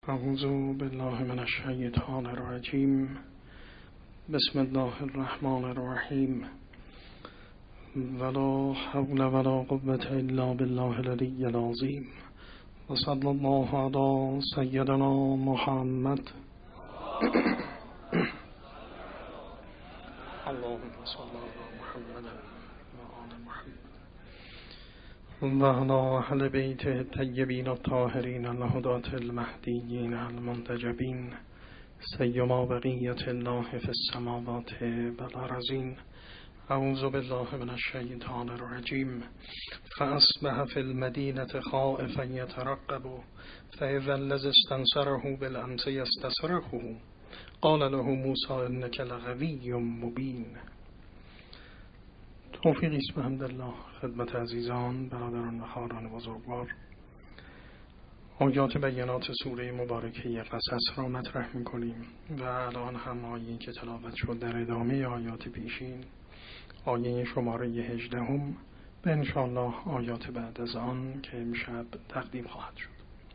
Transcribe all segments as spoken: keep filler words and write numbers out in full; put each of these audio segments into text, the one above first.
اعوذ بالله من الشیطان الرجیم. بسم الله الرحمن الرحیم. ولا حول ولا قوة الا بالله العلی العظیم. و صلی الله علی سیدنا محمد. اللهم صل علی محمد و آل محمد و علی اهل بیت الطیبین الطاهرین الهداة المهدیین المنتجبین سیما بقیة الله فی السماوات والارضین. اعوذ بالله من الشیطان الرجیم. فاصبح فی المدینة خائفا یترقب فاذا الذی استنصره بالامس یستصرخه قال له موسی انک لغوی مبین. توفیقی است بحمدالله خدمت عزیزان، برادران و خواهران بزرگوار. آیات بینات سوره مبارکه قصص را مطرح می‌کنیم و الان هم آیه‌ای که تلاوت شد در ادامه آیات پیشین، آیه شماره هجدهم به انشاءالله آیات بعد از آن که امشب تقدیم خواهد شد.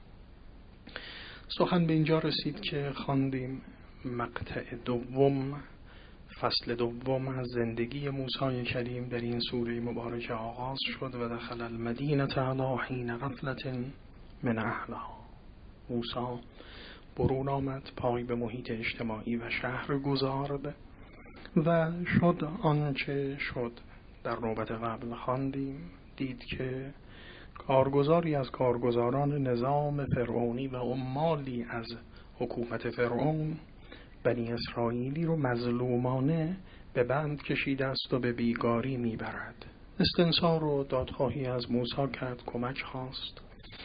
سخن به اینجا رسید که خواندیم مقطع دوم، فصل دوم از زندگی موسی کریم در این سوره مبارکه آغاز شد و دخل المدینة علی حین غفلة من اهلها. موسی برون آمد، پای به محیط اجتماعی و شهر گذارد و شد آنچه شد. در نوبت قبل خواندیم، دید که کارگزاری از کارگزاران نظام فرعونی و عمالی از حکومت فرعون بنی اسرائیلی رو مظلومانه به بند کشیده است و به بیگاری میبرد. استنصار و دادخواهی از موسی کرد، کمک خواست.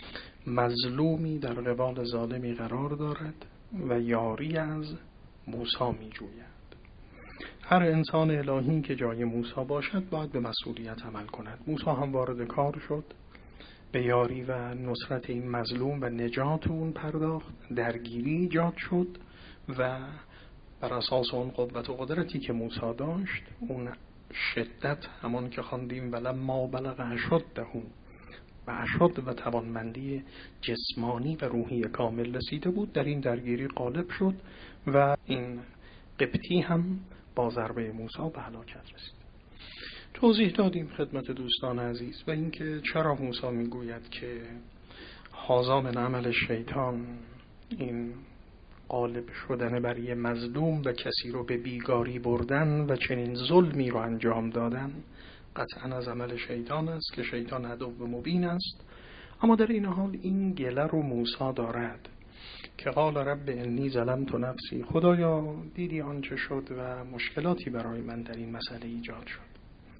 مظلومی در قبال ظالمی قرار دارد و یاری از موسی میجوید. هر انسان الهی که جای موسی باشد باید به مسئولیت عمل کند. موسی هم وارد کار شد، به یاری و نصرت این مظلوم و نجات اون پرداخت. درگیری ایجاد شد و بر اساس اون قوت و قدرتی که موسی داشت، اون شدت، همون که خواندیم ولما بلغ اشده و اشد و توانمندی جسمانی و روحی کامل رسیده بود، در این درگیری غالب شد و این قبطی هم با ضربه موسی به هلاکت رسید. توضیح دادیم خدمت دوستان عزیز و اینکه چرا موسی میگوید که هذا من عمل شیطان، این غالب شدن بر یه مظلوم و کسی رو به بیگاری بردن و چنین ظلمی رو انجام دادن قطعا از عمل شیطان است که شیطان عدو مبین است. اما در این حال این گله رو موسی دارد که قال رب انی ظلمت نفسی، خدایا دیدی آنچه شد و مشکلاتی برای من در این مسئله ایجاد شد.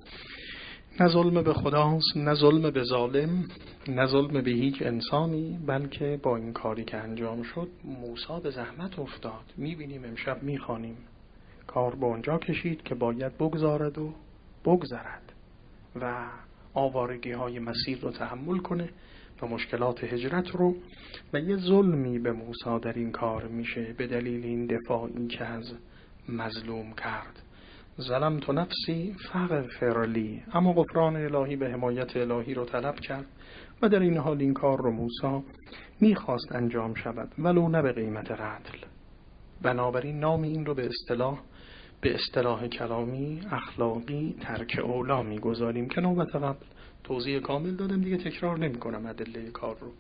نه ظلم به خداست، نه ظلم به ظالم، نه ظلم به هیچ انسانی، بلکه با این کاری که انجام شد موسی به زحمت افتاد. میبینیم امشب میخوانیم کار به اونجا کشید که باید بگذارد و بگذرد و آوارگی های مسیر رو تحمل کنه و مشکلات هجرت رو، و یه ظلمی به موسی در این کار میشه به دلیل این دفاعی که از مظلوم کرد. ظلمت نفسی فاغفر لی، اما غفران الهی به حمایت الهی رو طلب کرد و در این حال این کار رو موسی میخواست انجام شود ولو نه به قیمت قتل. بنابراین نام این رو به اصطلاح به اصطلاح کلامی اخلاقی ترک اولا میگذاریم که نوبت قبل توضیح کامل دادم، دیگه تکرار نمی کنم ادله کار رو.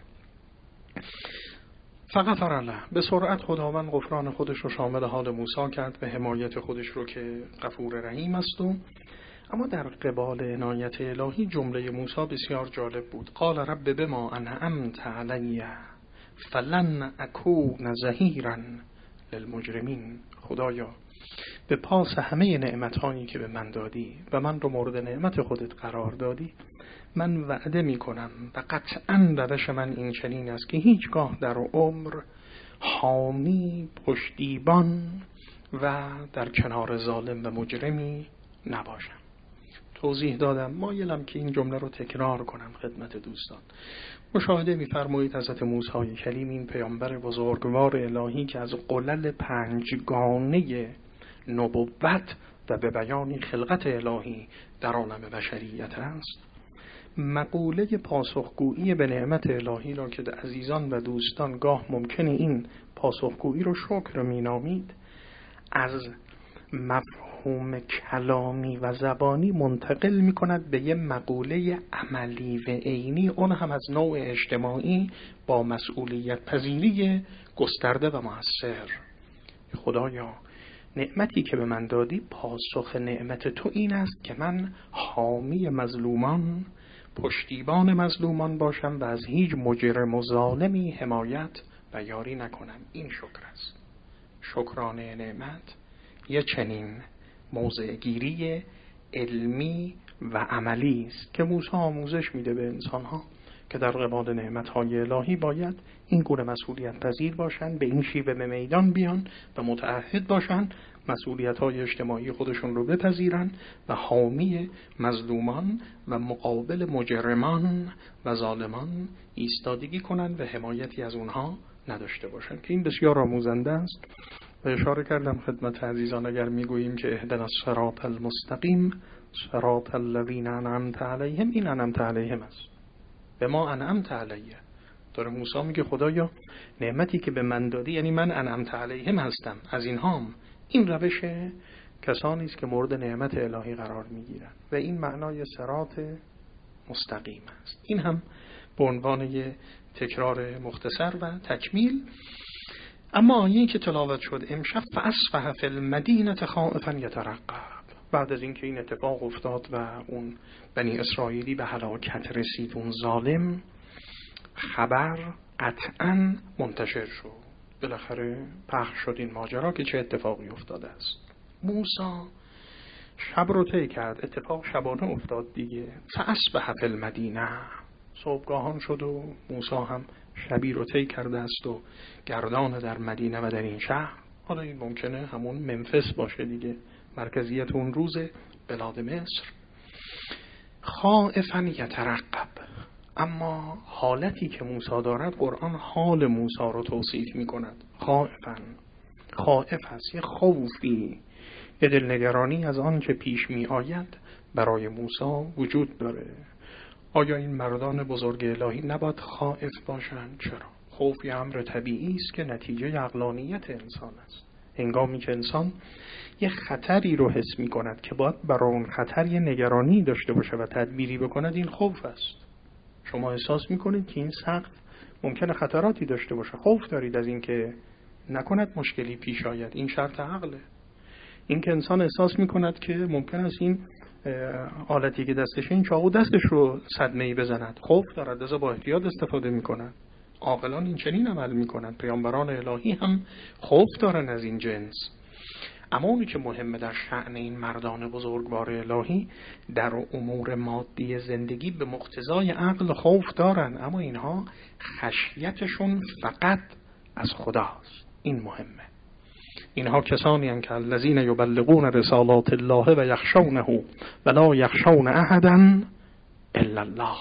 فغفر له، به سرعت خداوند غفران خودش رو شامل حال موسی کرد و حمایت خودش رو که غفور رحیم است. و اما در قبال عنایت الهی جمله موسی بسیار جالب بود. قال رب بما انعمت علی فلن اکون ظهیرا للمجرمین، خدایا به پاس همه نعمتهایی که به من دادی و من رو مورد نعمت خودت قرار دادی، من وعده می کنم و قطعاً روش من این چنین است که هیچگاه در عمر حامی، پشتیبان و در کنار ظالم و مجرمی نباشم. توضیح دادم، مایلم که این جمله رو تکرار کنم خدمت دوستان. مشاهده می‌فرمایید حضرت موسی کلیم، این پیامبر بزرگوار الهی که از قلل پنجگانه نبوت و به بیان خلقت الهی در عالم بشریت است، مقوله پاسخگویی به نعمت الهی را که عزیزان و دوستان گاه ممکنه این پاسخگویی رو شکر مینامید، از مفهوم کلامی و زبانی منتقل می کند به یه مقوله عملی و عینی، اون هم از نوع اجتماعی با مسئولیت پذیری گسترده و مؤثر. خدایا نعمتی که به من دادی، پاسخ نعمت تو این است که من حامی مظلومان، پشتیبان مظلومان باشم و از هیچ مجرم و ظالمی حمایت و یاری نکنم. این شکر است. شکرانه نعمت یه چنین موضع گیری علمی و عملی است که موسی آموزش میده به انسانها که در قبال نعمت‌های الهی باید این گونه مسئولیت پذیر باشن، به این شیوه به میدان بیان و متعهد باشن مسئولیت‌های اجتماعی خودشون رو بپذیرن و حامی مظلومان و مقابل مجرمان و ظالمان ایستادگی کنن و حمایتی از اونها نداشته باشن، که این بسیار آموزنده است. و اشاره کردم خدمت عزیزان اگر میگوییم که اهدنا الصراط المستقیم صراط الذین انعمت علیهم، این انعمت علیهم است، به ما انعمت علیه. داره موسی میگه خدایا نعمتی که به من دادی، یعنی من انعمت علیهم هستم، از اینهام. این روش کسانی است که مورد نعمت الهی قرار میگیرن و این معنای صراط مستقیم است. این هم به عنوان یک تکرار مختصر و تکمیل. اما آیه‌ای که تلاوت شد امشب، فاصبح فی المدینه خائفا یترقب، بعد از اینکه این اتفاق افتاد و اون بنی اسرائیلی به هلاکت رسید، اون ظالم، خبر قطعا منتشر شد، بالاخره پخش شد این ماجرا که چه اتفاقی افتاده است. موسی شب رو طی کرد، اتفاق شبانه افتاد دیگه. فاصبح فی المدینه، صبحگاهان شد و موسی هم شبی رو طی کرده است و گردان در مدینه و در این شهر. حالا این ممکنه همون منفس باشه دیگه، مرکزیت اون روز بلاد مصر. خائفا یترقب، اما حالتی که موسی دارد قرآن حال موسی رو توصیف می کند. خائفا، خائف هست، یه خوفی، یه دلنگرانی از آن که پیش می آید برای موسی وجود داره. آیا این مردان بزرگ الهی نباید خائف باشند؟ چرا؟ خوف یه امر طبیعی است که نتیجه عقلانیت انسان است. هنگامی که انسان یه خطری رو حس می کند که باید برای اون خطر یه نگرانی داشته باشه و تدبیری بکند، این خوف است. شما احساس می کنید که این سقف ممکنه خطراتی داشته باشه، خوف دارید از این که نکند مشکلی پیش آید، این شرط عقله. این که انسان احساس می کند که ممکن است این آلتی که دستشه، این چاقو دستش رو صدمه‌ای بزند، خوف دارد، لذا با احتیاط استفاده می کند. عاقلان این چنین عمل می کنند. پیامبران الهی هم خوف دارن از این جنس. اما اونی که مهمه در شأن این مردان بزرگوار الهی، در امور مادی زندگی به مقتضای عقل خوف دارن، اما اینها خشیتشون فقط از خداست. این مهمه. اینها کسانی هستند که الذین یبلغون رسالات الله و یخشونه و لا یخشون احدا الا الله.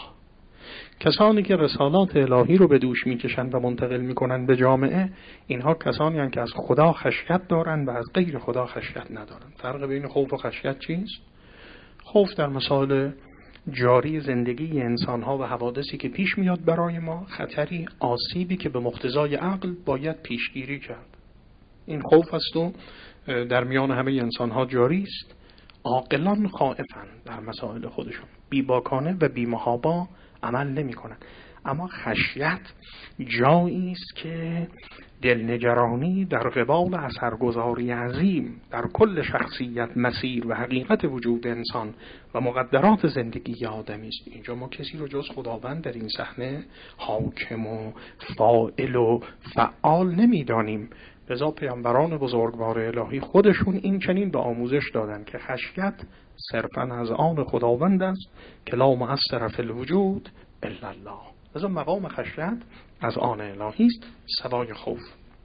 کسانی که رسالات الهی رو به دوش میکشند و منتقل میکنند به جامعه، اینها کسانی هستند که از خدا خشیت دارند و از غیر خدا خشیت ندارند. فرق بین خوف و خشیت چیست؟ خوف در مسائل جاری زندگی انسانها و حوادثی که پیش میاد برای ما، خطری، آسیبی که به مقتضای عقل باید پیشگیری کرد. این خوف است و در میان همه انسانها جاری است. عاقلان خائفند در مسائل خودشون، بیباکانه و بی‌محابا عمل نمی کنند. اما خشیت جایی است که دلنگرانی در قبال اثرگذاری عظیم در کل شخصیت، مسیر و حقیقت وجود انسان و مقدرات زندگی آدمی است. اینجا ما کسی رو جز خداوند در این صحنه حاکم و فاعل و فعال نمیدانیم. لذا پیامبران بزرگوار الهی خودشون این چنین به آموزش دادن که خشیت صرفاً از آن خداوند است که لا مؤثر فی الوجود الا الله. لذا مقام خشیت از آن الهی است، سوای خوف.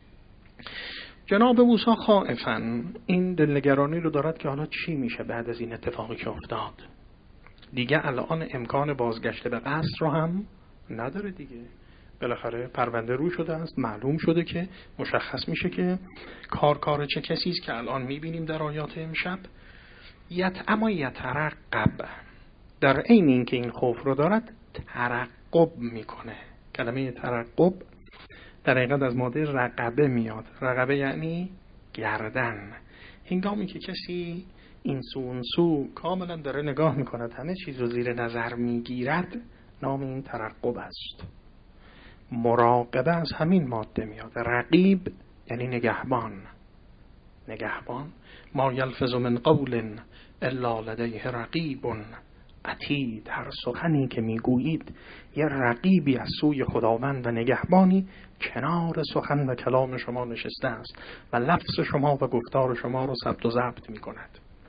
جناب موسی خائفاً این دلنگرانی رو دارد که حالا چی میشه بعد از این اتفاقی که افتاد. دیگه الان امکان بازگشت به قصر رو هم نداره دیگه. بالاخره پرونده رو شده است، معلوم شده که مشخص میشه که کار کار چه کسی است که الان میبینیم در آیات امشب. یت اما یترقب، در عین اینکه این خوف رو دارد ترقب میکنه. کلمه ترقب در حقیقت از ماده رقبه میاد. رقبه یعنی گردن. هنگامی که کسی این سو اون سو کاملا داره نگاه میکند، همه چیز رو زیر نظر میگیرد، نام این ترقب است. مراقبه از همین ماده میاد. رقیب یعنی نگهبان. نگهبان. ما یلفظ من قول الا لدیه رقیب عتید. هر سخنی که میگویید یه رقیبی از سوی خداوند و نگهبانی کنار سخن و کلام شما نشسته است و لفظ شما و گفتار شما رو ثبت و ضبط میکند.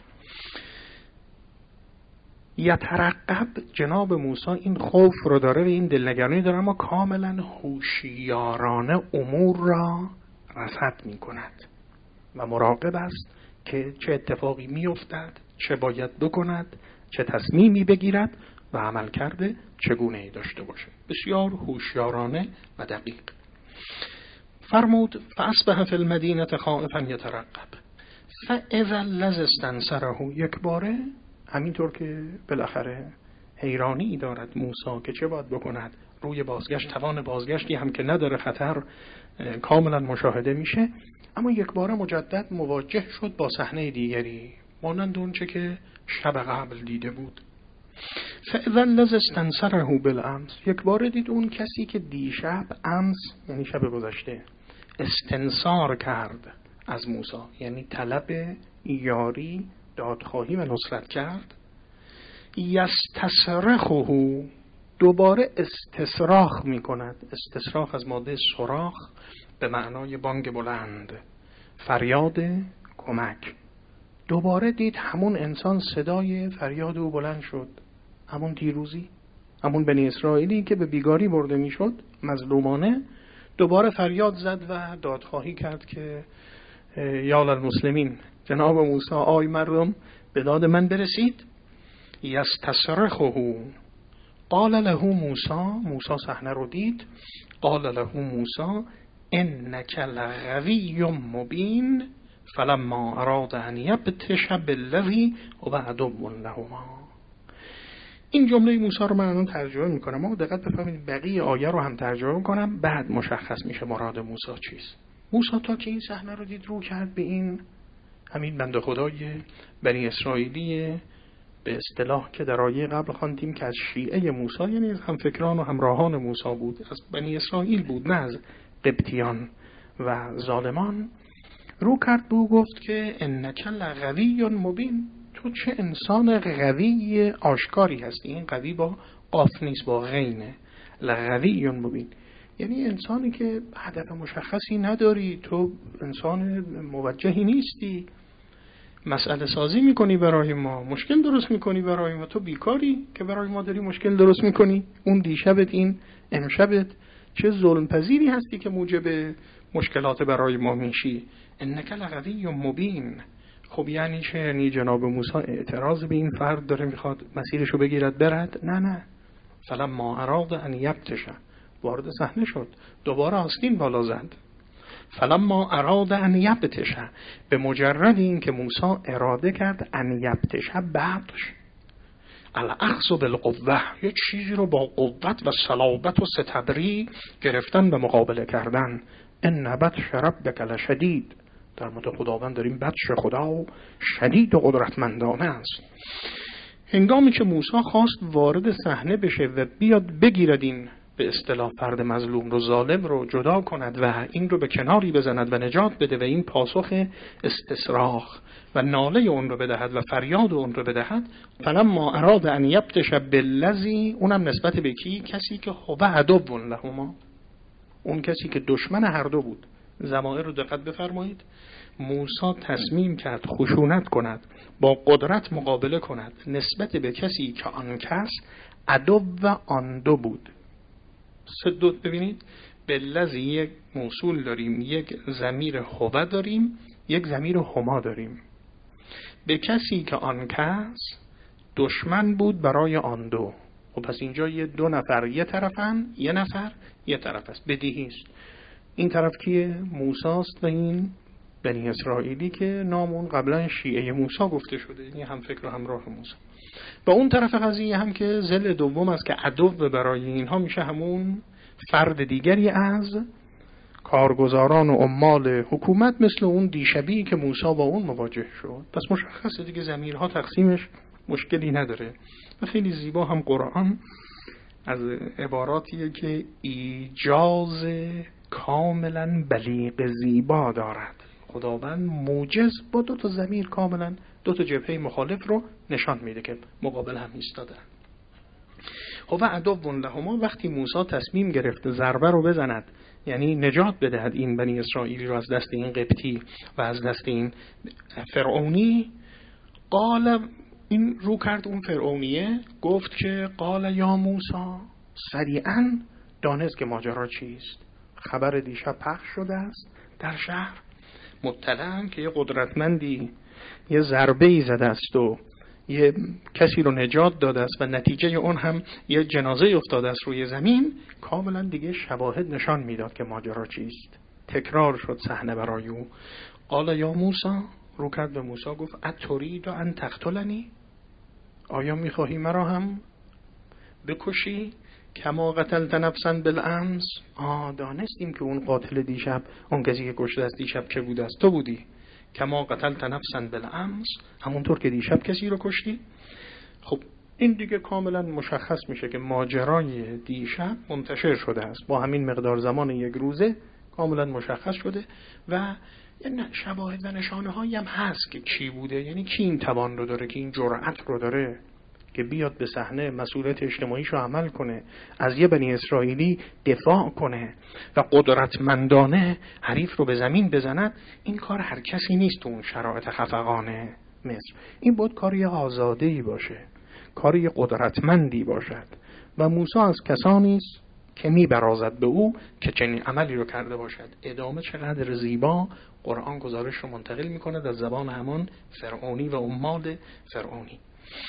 یترقب، جناب موسی این خوف رو داره و این دلنگرانی داره، اما کاملا هوشیارانه امور را رصد میکند و مراقب است که چه اتفاقی میافتد، چه باید بکند، چه تصمیمی بگیرد و عمل کرده چگونه ای داشته باشه. بسیار هوشیارانه و دقیق. فرمود فاصبح فی المدینه خائفا یترقب فاذا الذی استنصره. یک باره همینطور که بالاخره حیرانی دارد موسی که چه باید بکند، روی بازگشت توان بازگشتی هم که نداره، خطر کاملا مشاهده میشه، اما یک باره مجدد مواجه شد با صحنه دیگری مانند اون چه که شب قبل دیده بود. فاذا الذی استنصره بالامس. یک باره دید اون کسی که دیشب، امس یعنی شب گذشته، استنصار کرد از موسی، یعنی طلب یاری، دادخواهی و نصرت کرد. یستصرخه، دوباره استصراخ می کند. استصراخ از ماده صراخ به معنای بانگ بلند، فریاد کمک. دوباره دید همون انسان صدای فریاد او بلند شد، همون دیروزی، همون بنی اسرائیلی که به بیگاری برده می شد مظلومانه، دوباره فریاد زد و دادخواهی کرد که یا للمسلمین، جناب موسی آی مردم به داد من برسید. یستصرخه. قال له موسی، موسی صحنه رو دید. قال له موسی انک لغوی مبین فلما اراد ان یبطش بالذی هو عدو لهما. این جمله موسی رو من الان ترجمه میکنم، اما دقت بفرمایید بقیه آیه رو هم ترجمه میکنم، بعد مشخص میشه مراد موسی چیست. موسی تا که این صحنه رو دید رو کرد به این همین بنده خدای بنی اسرائیلی به اصطلاح که در آیه قبل خواندیم که از شیعه موسی، یعنی از همفکران و همراهان موسی بود، از بنی اسرائیل بود، نه از قبطیان و ظالمان. رو کرد به او گفت که انک لغوی مبین، تو چه انسان قوی آشکاری هستی. این قوی با قاف نیست، با غینه. لغوی مبین یعنی انسانی که هدف مشخصی نداری، تو انسان موجهی نیستی، مسئله سازی میکنی برای ما، مشکل درست میکنی برای ما، تو بیکاری که برای ما داری مشکل درست میکنی. اون دیشبت، این امشبت، چه ظلم پذیری هستی که موجب مشکلات برای ما میشی. انک لغوی مبین. خب یعنی چه؟ یعنی جناب موسی اعتراض به این فرد داره، میخواد مسیرشو بگیرد برد؟ نه نه. فلما اراد ان یبطش، وارد صحنه شد، دوباره آستین بالا زد. فلما اراد ان یبطش، به مجرد این که موسی اراده کرد ان یبطش، بطش الاخذ بالقوه، یه چیزی رو با قوت و صلابت و ستبری گرفتن و مقابله کردن. ان بطش ربک لشدید، در مورد خداوند داریم بطش خدا و شدید و قدرتمندانه است. هنگامی که موسی خواست وارد صحنه بشه و بیاد بگیرد این به اصطلاح فرد مظلوم رو، ظالم رو جدا کند و این رو به کناری بزند و نجات بده و این پاسخ استصراخ و ناله اون رو بدهد و فریاد اون رو بدهد، فلما اراد ان یبطش بالذی، اونم نسبت به کی؟ کسی که هو عدو لهما، اون کسی که دشمن هر دو بود. ضمائر رو دقت بفرمایید. موسی تصمیم کرد خشونت کند، با قدرت مقابله کند نسبت به کسی که آن کس عدو و آن دو بود. سدود ببینید، بالذی یک موصول داریم، یک ضمیر هو داریم، یک ضمیر هما داریم. به کسی که آن کس دشمن بود برای آن دو. خب پس اینجا یه دو نفر یه طرفن، یه نفر یه طرف است، بدیهی است. این طرف کیه؟ موسی است و این بنی اسرائیلی که نامون قبلا شیعه موسی گفته شده، یعنی هم فکر و همراه موسی. با اون طرف قضیه هم که ظل دوم است که عدو برای اینها میشه همون فرد دیگری از کارگزاران و عمال حکومت، مثل اون دیشبی که موسی با اون مواجه شد. پس مشخصه دیگه ضمیرها تقسیمش مشکلی نداره و خیلی زیبا هم قرآن از عباراتیه که ایجاز کاملا بلیغ زیبا دارد. خداوند موجز با دو تا ضمیر کاملا دو تا جبهه مخالف رو نشان میده که مقابل هم ایستادن. خب عدو لهما، وقتی موسی تصمیم گرفت ضربه رو بزند، یعنی نجات بدهد این بنی اسرائیلی رو از دست این قبطی و از دست این فرعونی، قال، این رو کرد اون فرعونیه، گفت که قال یا موسی، سریعا دانست که ماجرا چیست. خبر دیشب پخش شده است در شهر، مطلعن که یه قدرتمندی یه ضربه‌ای زده است و یه کسی رو نجات داده است و نتیجه اون هم یه جنازه افتاده است روی زمین. کاملا دیگه شواهد نشان میداد که ماجرا چیست. تکرار شد صحنه برای او. قال یا موسی، رو کرد به موسی گفت اترید ان تقتلنی، آیا میخواهی مرا هم بکشی کما قتلت نفسا بالامس؟ آه دانستیم که اون قاتل دیشب، اون کسی که کشته است دیشب که بود است تو بودی. کما قتلت نفسا بالامس، همونطور که دیشب کسی رو کشتی. خب این دیگه کاملا مشخص میشه که ماجرای دیشب منتشر شده است، با همین مقدار زمان یک روزه کاملا مشخص شده و شواهد و نشانه هایی هم هست که کی بوده، یعنی کی این توان رو داره، که این جرأت رو داره که بیاد به صحنه مسئولیت اجتماعیش رو عمل کنه، از یه بنی اسرائیلی دفاع کنه و قدرتمندانه حریف رو به زمین بزند. این کار هر کسی نیست تو اون شرایط خفقان مصر. این بود کاری آزاده‌ای باشه، کاری قدرتمندی باشد و موسی از کسانی است که میبرازد به او که چنین عملی رو کرده باشد. ادامه چقدر زیبا قرآن گزارش رو منتقل میکنه از زبان همان فرعونی و عمال فرعونی.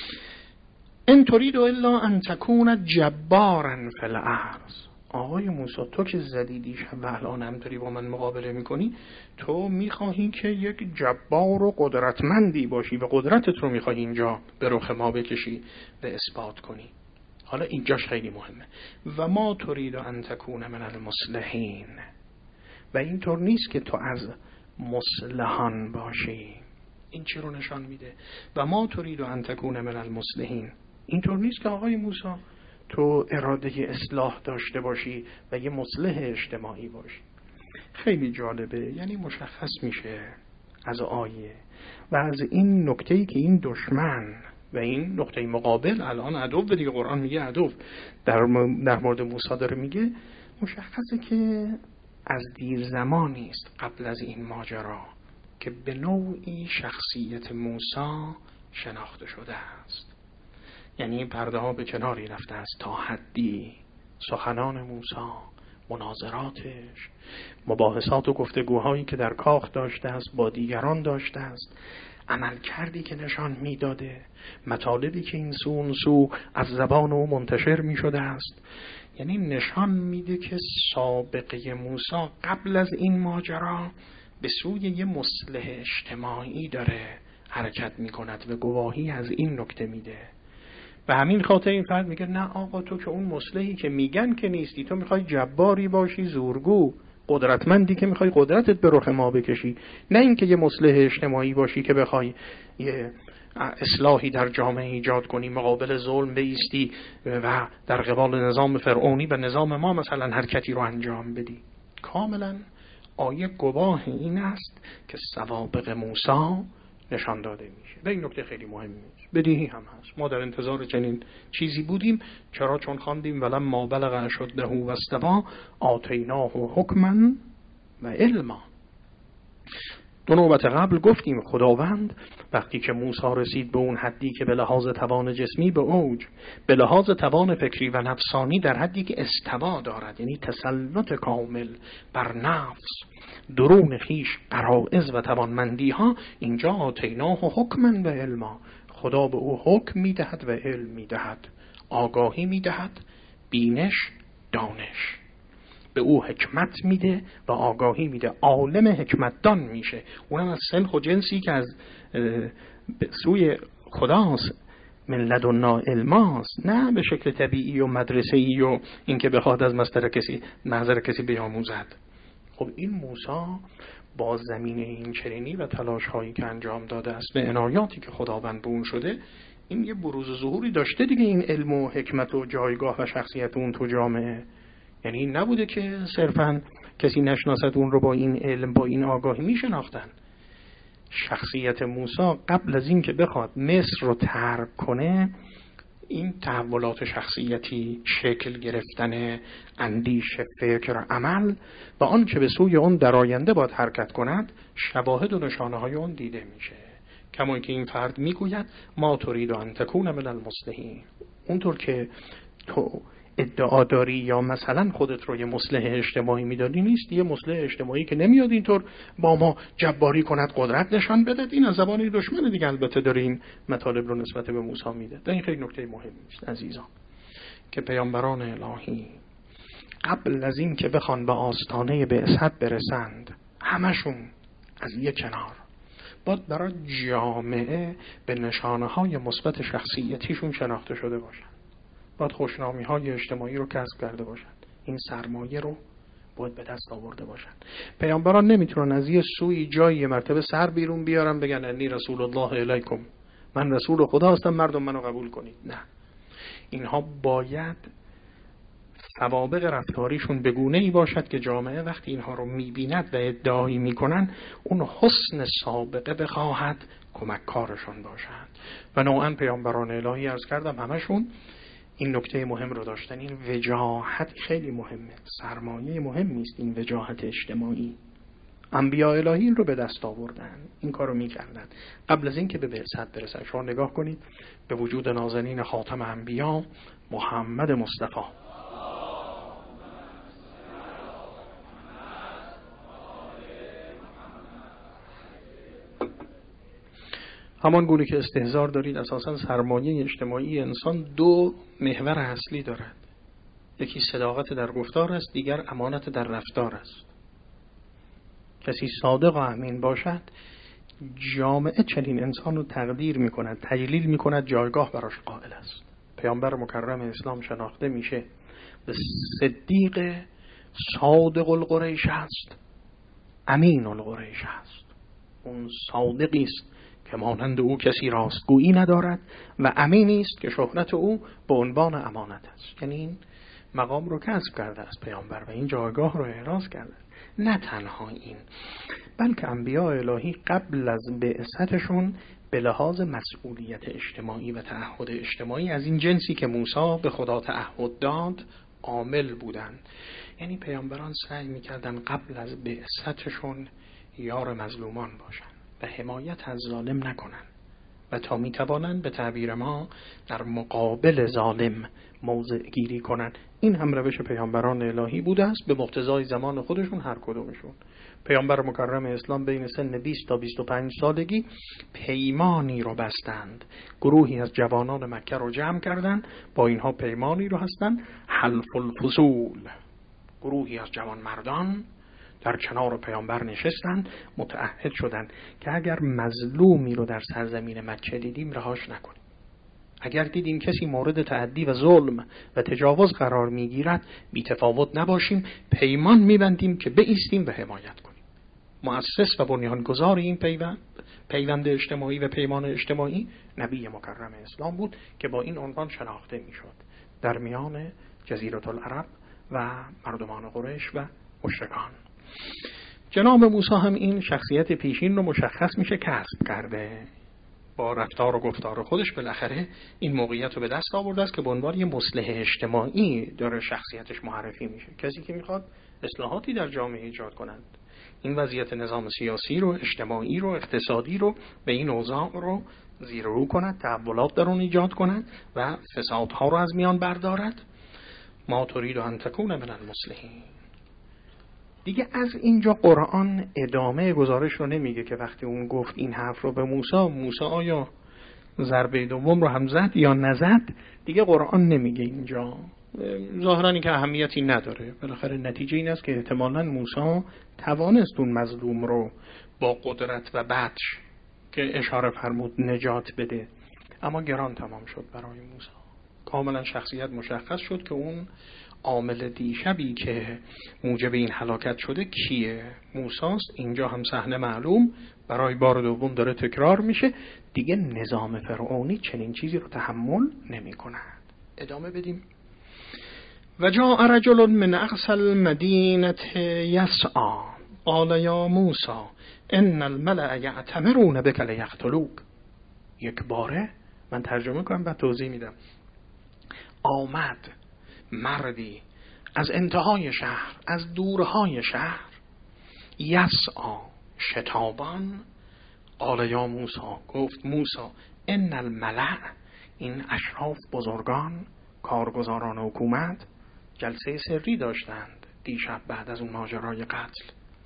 ان ترید الا ان تکون جبارا فی الارض. آقای موسی، تو که زدیدیش و الان هم داری با من مقابله میکنی، تو میخواهی که یک جبار و قدرتمندی باشی و قدرتت رو میخواهی اینجا به رخ ما بکشی و اثبات کنی. حالا اینجاش خیلی مهمه. و ما ترید ان تکون من المصلحین، و اینطور نیست که تو از مصلحان باشی. این چی رو نشان میده؟ و ما ترید ان تکون من المصلحین، اینطور نیست که آقای موسی تو اراده اصلاح داشته باشی و یه مصلح اجتماعی باشی. خیلی جالبه، یعنی مشخص میشه از آیه و از این نکته‌ای که این دشمن و این نقطه مقابل، الان عدو دیگه، قرآن میگه عدو در در مورد موسی داره میگه، مشخصه که از دیر زمانی است قبل از این ماجرا که به نوعی شخصیت موسی شناخته شده است. یعنی پرده ها به کناری رفته است تا حدی سخنان موسی، مناظراتش، مباحثات و گفتگوهایی که در کاخ داشته است با دیگران داشته است، عمل کردی که نشان میداده، مطالبی که این سو اون سو از زبان او منتشر می شده است. یعنی نشان میده که سابقه موسی قبل از این ماجرا به سوی یه مصلح اجتماعی داره حرکت می کند و گواهی از این نکته میده. و همین خاطر این فرد میگه نه آقا، تو که اون مصلحی که میگن که نیستی، تو میخوای جباری باشی، زورگو، قدرتمندی که میخوای قدرتت به رخ ما بکشی، نه اینکه یه مصلح اجتماعی باشی که بخوای یه اصلاحی در جامعه ایجاد کنی، مقابل ظلم بایستی و در قبال نظام فرعونی و نظام ما مثلا حرکتی رو انجام بدی. کاملا آیه گواه این است که سوابق موسی نشان داده میشه. و این نکته خیلی مهمی است، بدیهی هم هست. ما در انتظار چنین چیزی بودیم. چرا؟ چون خواندیم ولم ما بلغ اشده و استوى آتیناه حکما و علما. دو نوبت قبل گفتیم خداوند وقتی که موسی رسید به اون حدی که به لحاظ توان جسمی به اوج، به لحاظ توان فکری و نفسانی در حدی که استوا دارد، یعنی تسلط کامل بر نفس، درون خیش، غرائز و توانمندی ها، اینجا آتیناه حکما و علما، خدا به او حکم میدهد و علم میدهد، آگاهی میدهد، بینش، دانش. به او حکمت میده و آگاهی میده، عالم حکمتدان میشه. اونم از سنخ و جنسی که از سوی خداست، من لدنا علماست، نه به شکل طبیعی و مدرسه‌ای و اینکه بخواد از مصدر کسی نظر کسی بیاموزد. خب این موسی با زمینه این چرینی و تلاش هایی که انجام داده است به عنایاتی که خداوند به اون شده، این یه بروز و ظهوری داشته دیگه، این علم و حکمت و جایگاه و شخصیت اون تو جامعه. یعنی این نبوده که صرفاً کسی نشناسد اون رو با این علم با این آگاهی میشناختن. شخصیت موسی قبل از این که بخواد مصر رو ترک کنه، این تحولات شخصیتی، شکل گرفتن اندیشه، فکر، عمل و آن که به سوی اون در آینده باید حرکت کند، شواهد و نشانه های اون دیده میشه. کما که این فرد میگوید ما ترید ان تکون من المصلحین، اونطور که تو ادعا داری یا مثلا خودت رو یه مصلح اجتماعی میدانی، نیست. یه مصلح اجتماعی که نمیاد اینطور با ما جباری کند، قدرت نشان بدد. این از زبان دشمن دیگه البته داره این مطالب رو نسبت به موسی میده. در این خیلی نکته مهمی است عزیزان، که پیامبران الهی قبل از این که بخوان به آستانه بعثت برسند، همشون از یک کنار باید برای جامعه به نشانه های مثبت شخصیتیشون شناخته شده باشن، باید خوشنامی های اجتماعی رو کسب کرده باشن، این سرمایه رو باید به دست آورده باشن. پیامبران نمیتونن از یه سوی جایی مرتبه سر بیرون بیارن بگن انی رسول الله الیکم، من رسول خدا هستم، مردم منو قبول کنید. نه، اینها باید سوابق رفتاریشون به گونه‌ای باشد که جامعه وقتی اینها رو میبیند و ادعایی میکنن، اون حسن سابقه بخواهد کمککارشون باشد. و نوعا پیامبران الهی عرض کردم همشون این نکته مهم رو داشتن. این وجاهت خیلی مهمه، سرمایه مهمی است این وجاهت اجتماعی. انبیاء الهی این رو به دست آوردن، این کار رو میکردن قبل از این که به بعثت برسن. شما نگاه کنید به وجود نازنین خاتم انبیا محمد مصطفی، همان گونه که استحضار دارید اساساً سرمایه اجتماعی انسان دو محور اصلی دارد، یکی صداقت در گفتار است، دیگر امانت در رفتار است. کسی صادق و امین باشد، جامعه چنین انسان رو تقدیر می کند، تجلیل می کند، جایگاه براش قائل است. پیامبر مکرم اسلام شناخته میشه به صدیق صادق القریش است، امین القریش است. اون صادقی است که مانند او کسی راستگویی ندارد و امینی است که شهرت او به عنوان امانت است. یعنی این مقام رو کسب کرده است پیامبر و این جایگاه رو احراز کرده. نه تنها این، بلکه انبیاء الهی قبل از بعثتشون به لحاظ مسئولیت اجتماعی و تعهد اجتماعی از این جنسی که موسی به خدا تعهد داد عامل بودند. یعنی پیامبران سعی می‌کردن قبل از بعثتشون یار مظلومان باشن و حمایت از ظالم نکنن و تا میتوانند به تعبیر ما در مقابل ظالم موضع گیری کنن. این هم روش پیامبران الهی بوده است به مقتضای زمان خودشون هر کدومشون. پیامبر مکرم اسلام بین سن بیست تا بیست و پنج سالگی پیمانی رو بستند، گروهی از جوانان مکه رو جمع کردند، با اینها پیمانی رو هستند حلف الفصول. گروهی از جوان مردان در کنار پیامبر نشستند، متعهد شدند که اگر مظلومی رو در سرزمین مکه دیدیم رهاش نکنیم، اگر دیدیم کسی مورد تعدی و ظلم و تجاوز قرار میگیرد بی تفاوت نباشیم، پیمان میبندیم که بایستیم و حمایت کنیم. مؤسس و بنیانگذار این پیوند پیوند اجتماعی و پیمان اجتماعی نبی مکرم اسلام بود که با این عنوان شناخته میشد در میان جزیره العرب و مردمان قریش و مشرکان. جناب موسی هم این شخصیت پیشین رو مشخص میشه کسب کرده، با رفتار و گفتار خودش بالاخره این موقعیت رو به دست آورده است که به عنوان یه مصلح اجتماعی داره شخصیتش معرفی میشه، کسی که میخواد اصلاحاتی در جامعه ایجاد کنند، این وضعیت نظام سیاسی رو، اجتماعی رو، اقتصادی رو به این اوضاع رو زیر و رو کند، تحولات در اون ایجاد کند و فسادها رو از میان بردارد. ما ترید ان تکون من المصلحین. دیگه از اینجا قرآن ادامه گزارش رو نمیگه که وقتی اون گفت این حرف رو به موسی، موسی آیا ضربه دوم رو هم زد یا نزد. دیگه قرآن نمیگه اینجا، ظاهرا که اهمیتی نداره. بالاخره نتیجه این است که احتمالاً موسی توانست اون مظلوم رو با قدرت و بطش که اشاره فرمود نجات بده، اما گران تمام شد برای موسی. کاملا شخصیت مشخص شد که اون عامل دیشبی که موجب این هلاکت شده کیه؟ موساست. اینجا هم صحنه معلوم برای بار دوم داره تکرار میشه. دیگه نظام فرعونی چنین چیزی رو تحمل نمی کند. ادامه بدیم. و جاء رجل من اقصى المدینه یسعی قال یا موسی ان الملأ یعتمرون بک لیقتلوک. یک باره من ترجمه کنم و توضیح میدم. آمد مردی از انتهای شهر، از دورهای شهر، یسعی شتابان، قال یا موسی، گفت موسی ان الملأ، این اشراف بزرگان کارگزاران حکومت جلسه سری داشتند دیشب بعد از اون ماجرای قتل.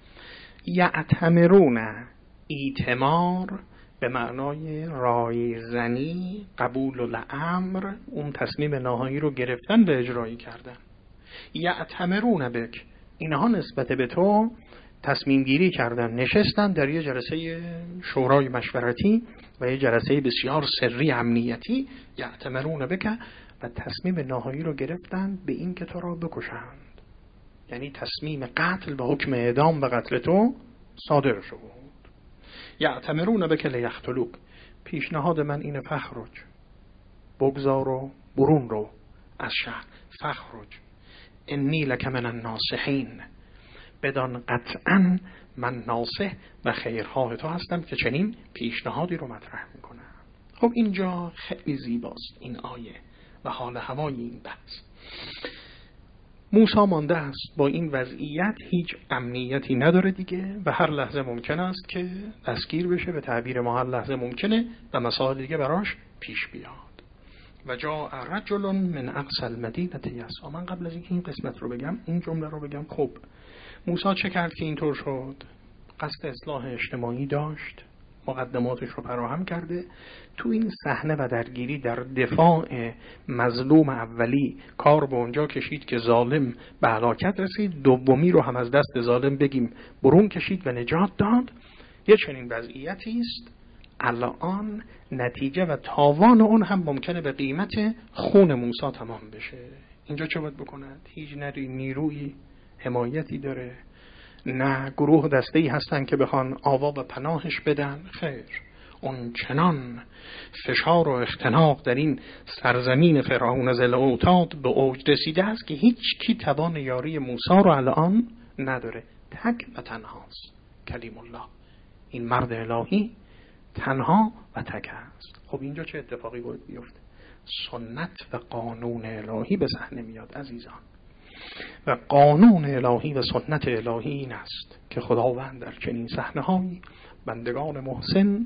یعتمرون، ایتمار به معنای رایزنی، قبول الامر، اون تصمیم نهایی رو گرفتن و اجرایی کردن. یعتمرون بک، اینها نسبت به تو تصمیم گیری کردن، نشستن در یه جلسه شورای مشورتی و یه جلسه بسیار سری امنیتی. یعتمرون بک، و تصمیم نهایی رو گرفتن به این که تو را بکشند، یعنی تصمیم قتل و حکم اعدام و قتل تو صادر شد. یعتمرون بک لیقتلوک، پیشنهاد من اینه فخرج، بگذار و برون رو از شهر. فخرج انی لک من الناصحین، بدان قطعا من ناصح و خیرخواه تو هستم که چنین پیشنهادی رو مطرح میکنم. خب اینجا خیلی زیباست این آیه و حال هوای این بحث. موسی مانده است با این وضعیت، هیچ امنیتی نداره دیگه و هر لحظه ممکن است که دستگیر بشه. به تعبیر ما هر لحظه ممکنه و مسائل دیگه براش پیش بیاد. و جاء رجل من اقصى المدینه یسعی. من قبل از اینکه این قسمت رو بگم این جمله رو بگم. خب موسی چه کرد که اینطور شد؟ قصد اصلاح اجتماعی داشت، مقدماتش رو فراهم کرده. تو این صحنه و درگیری در دفاع مظلوم اولی کار به اونجا کشید که ظالم به هلاکت رسید، دومی رو هم از دست ظالم بگیم برون کشید و نجات داد. یه چنین وضعیتی است. الان نتیجه و تاوان اون هم ممکنه به قیمت خون موسی تمام بشه. اینجا چه باید بکند؟ هیچ نری نیروی حمایتی داره، نه گروه دسته‌ای هستن که بخوان آوا و پناهش بدن. خیر، اون چنان فشار و اختناق در این سرزمین فرعون ذل اوتاد به اوج رسیده است که هیچ کی توان یاری موسی رو الان نداره. تک و تنهاست. کلیم الله، این مرد الهی تنها و تک است. خب اینجا چه اتفاقی باید بیفته؟ سنت و قانون الهی به صحنه میاد عزیزان. و قانون الهی و سنت الهی این است که خداوند در چنین صحنه‌هایی بندگان محسن،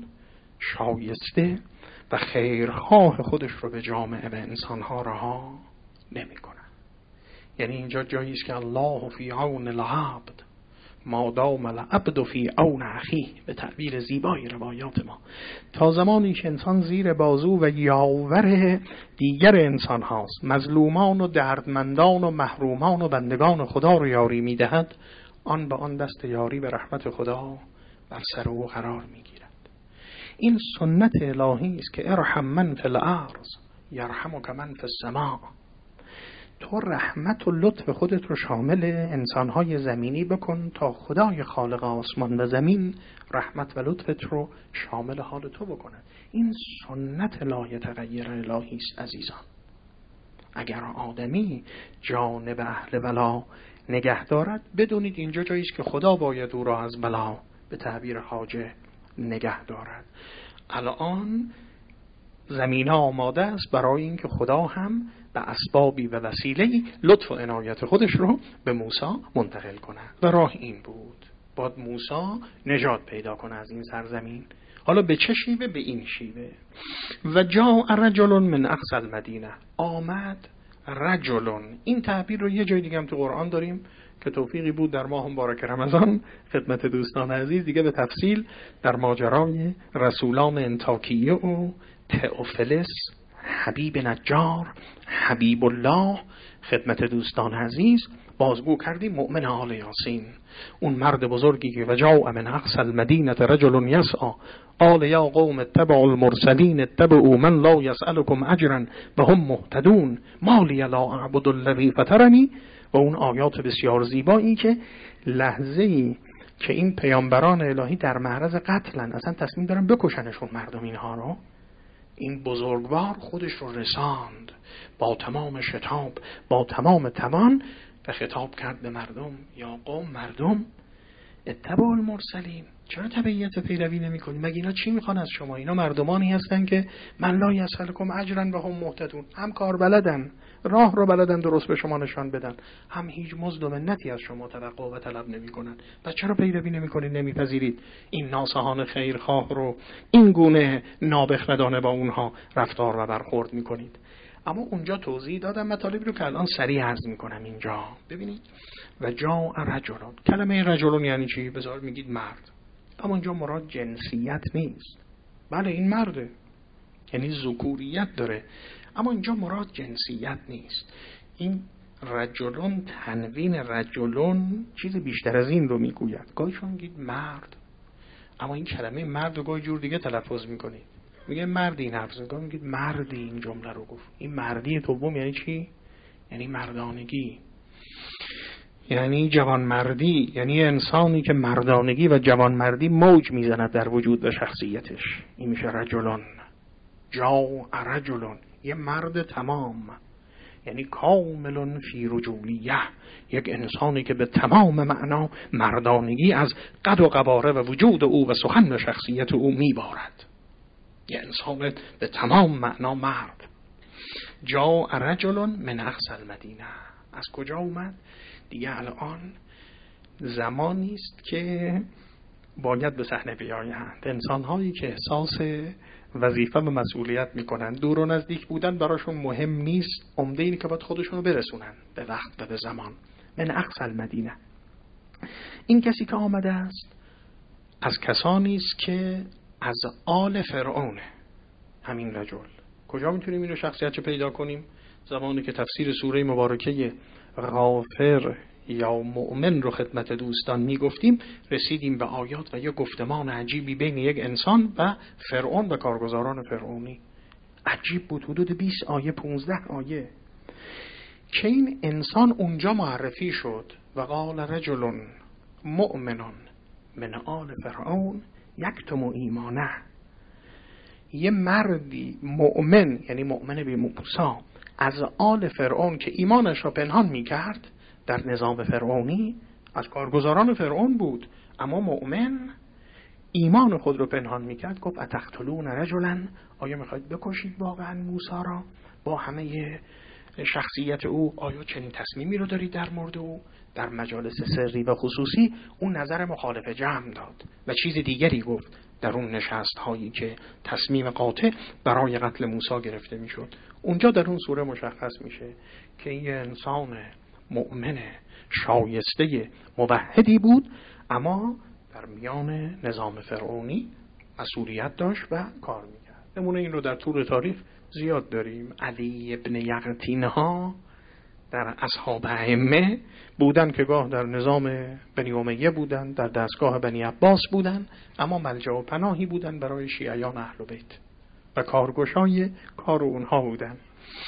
شایسته و خیرخواه خودش رو به جامعه و انسانها رها نمی‌کنه. یعنی اینجا جایی است که الله فی عون العبد ما دام العبد فی عون اخیه، به تعبیر زیبای روایات ما. تا زمانی که انسان زیر بازو و یاور دیگر انسان هاست، مظلومان و دردمندان و محرومان و بندگان خدا رو یاری میدهد، آن به آن دست یاری به رحمت خدا بر سر او قرار میگیرد. این سنت الهی است که ارحم من فی الارض یرحمک من فی السماء. تو رحمت و لطف خودت رو شامل انسانهای زمینی بکن تا خدای خالق آسمان و زمین رحمت و لطفت رو شامل حال تو بکنه. این سنت لا یتغیر الهی است عزیزان. اگر آدمی جانب اهل بلا نگه دارد، بدونید اینجا جایی است که خدا باید او را از بلا به تعبیر خواجه نگه دارد. الان زمینه آماده است برای اینکه خدا هم به اسبابی و وسیله‌ای لطف و عنایت خودش رو به موسی منتقل کنه و راه این بود. باید موسی نجات پیدا کنه از این سرزمین. حالا به چه شیوه؟ به این شیوه. و جاء رجل من اقصى المدینه، آمد رجل. این تعبیر رو یه جای دیگه هم تو قرآن داریم که توفیقی بود در ماه مبارک رمضان خدمت دوستان عزیز دیگه به تفصیل در ماجرای رسولان انطاکیه و تئوفیلس حبیب نجار، حبیب الله، خدمت دوستان عزیز بازگو کردیم مؤمن آل یاسین، اون مرد بزرگی که وجاء من اقصی المدینه رجل یسعی قال یا قوم اتبعوا المرسلین اتبعوا من لا یسألکم اجرا وهم مهتدون ما لی لا اعبد الذی فطرنی. و اون آیات بسیار زیبایی که لحظه‌ای که این پیامبران الهی در معرض قتلن، اصلا تصمیم دارن بکشنشون مردم اینها رو، این بزرگوار خودش رو رساند با تمام شتاب، با تمام توان و خطاب کرد به مردم یا قوم، مردم اتبعوا المرسلین، چرا تبعیت پیروی نمی‌کنید؟ مگه اینا چی میخوان از شما؟ اینا مردمانی هستن که من لا یسألکم اجرا و هم مهتدون، هم کار بلدن، راه رو بلدن درست به شما نشان بدن، هم هیچ مزد و منتی از شما توقع و طلب نمی‌کنن. پس چرا پیروی نمی‌کنید، نمیپذیرید این ناصحان خیرخواه رو این گونه نابخردانه با اونها رفتار و برخورد می‌کنید؟ اما اونجا توضیح دادم مطالبی رو که الان سریع عرض می‌کنم اینجا. ببینید و جاء رجلون، کلمه رجلون یعنی چی؟ بذار میگید مرد، اما اینجا مراد جنسیت نیست. بله این مرده، یعنی ذکوریت داره، اما اینجا مراد جنسیت نیست. این رجلون، تنوین رجلون چیز بیشتر از این رو میگوید. گاهی شما میگید مرد، اما این کلمه مرد رو گاهی جور دیگه تلفظ میکنید، میگه مرد این حرف زد، میگید مردی این جمله رو گفت. این مردی دوم یعنی چی؟ یعنی مردانگی، یعنی جوانمردی، یعنی انسانی که مردانگی و جوانمردی موج میزند در وجود و شخصیتش. این میشه رجلون. جاء رجلون، یه مرد تمام، یعنی کاملون فی رجولیه، یک انسانی که به تمام معنا مردانگی از قد و قواره و وجود او و سخن و شخصیت او میبارد، یه انسان به تمام معنا مرد. جاء رجلون من اقصی المدینه، از کجا اومد؟ دیگه الان زمانی است که باید به صحنه بیایند انسان هایی که احساس وظیفه و مسئولیت میکنن، دور و نزدیک بودن براشون مهم نیست، عمده اینه که باید خودشونو برسونن به وقت و به زمان. من اقصی المدینه، این کسی که آمده است از کسانی است که از آل فرعون. همین رجل کجا میتونیم این رو شخصیتش پیدا کنیم؟ زمانی که تفسیر سوره مبارکه غافر یا مؤمن رو خدمت دوستان میگفتیم، رسیدیم به آیات و یه گفتمان عجیبی بین یک انسان و فرعون و کارگزاران فرعونی. عجیب بود، حدود بیست آیه، پانزده آیه که این انسان اونجا معرفی شد. و قال رجل مؤمن من آل فرعون یکتم ایمانه، یه مردی مؤمن، یعنی مؤمن به موسی، از آل فرعون که ایمانش را پنهان میکرد در نظام فرعونی، از کارگزاران فرعون بود اما مؤمن، ایمان خود رو پنهان میکرد. گفت اتقتلون رجلا، آیا میخواید بکشید واقعا موسی را با همه شخصیت او؟ آیا چنین تصمیمی رو دارید در مورد او؟ در مجالس سری و خصوصی اون نظر مخالف جمع داد و چیز دیگری گفت در اون نشست هایی که تصمیم قاطع برای قتل موسی گرفته میشد. اونجا در اون سوره مشخص میشه که یه انسان مؤمن شایسته موحدی بود، اما در میان نظام فرعونی مسئولیت داشت و کار میکرد. نمونه این رو در طول تاریخ زیاد داریم. علی ابن یقطین ها در اصحاب ائمه بودن که گاه در نظام بنی امیه بودن، در دستگاه بنی عباس بودن، اما ملجأ و پناهی بودن برای شیعیان اهل بیت و کارگشای کار اونها بودن.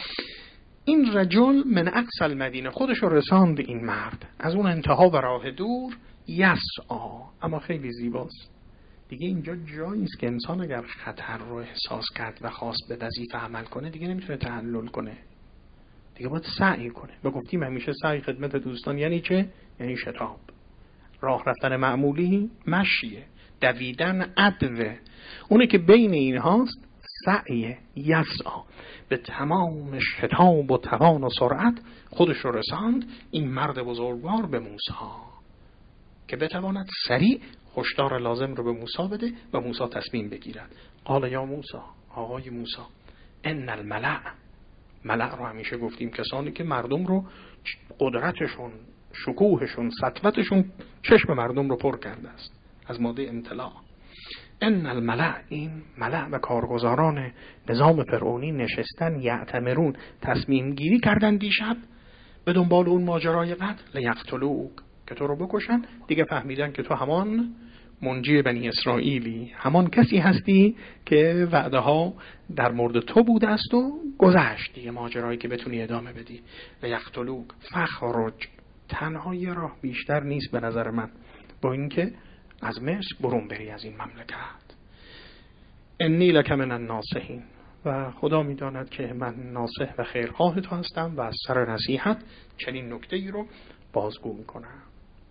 این رجل من اقصی المدینه، خودش رو رساند این مرد از اون انتها و راه دور، یسعی، اما خیلی زیباست. دیگه اینجا جایی است که انسان اگر خطر رو احساس کرد و خواست به وظیفه عمل کنه دیگه نمیتونه تحلل کنه، دیگه باید سعی کنه. و گفتیم همیشه سعی خدمت دوستان یعنی چه؟ یعنی شتاب. راه رفتن معمولی مشیه، دویدن عدوه، اونه که بین این هاست سعی. یسعی، به تمام شتاب و توان و سرعت خودش رو رساند این مرد بزرگوار به موسی که بتواند سریع هشدار لازم رو به موسی بده و موسی تصمیم بگیرد. قال یا موسی، آقای موسی، ان الملأ، ملأ رو همیشه گفتیم کسانی که مردم رو قدرتشون، شکوهشون، سطوتشون چشم مردم رو پر کرده است، از ماده امتلاع. ان الملأ، این ملأ و کارگزاران نظام فرعونی نشستن یعتمرون، تصمیم گیری کردن دیشب به دنبال اون ماجرای قتل، لیقتلوک، که تو رو بکشن. دیگه فهمیدن که تو همان منجی بنی اسرائیلی، همان کسی هستی که وعده ها در مورد تو بوده است و گذشت دیگه ماجرایی که بتونی ادامه بدی. لیقتلوک فخرج، تنها یه راه بیشتر نیست به نظر من با اینکه از مصر برون بری از این مملکت. انی لک من الناصحین، و خدا میداند که من ناصح و خیرخواه تو هستم و از سر نصیحت چنین نکته ای رو بازگو میکنم.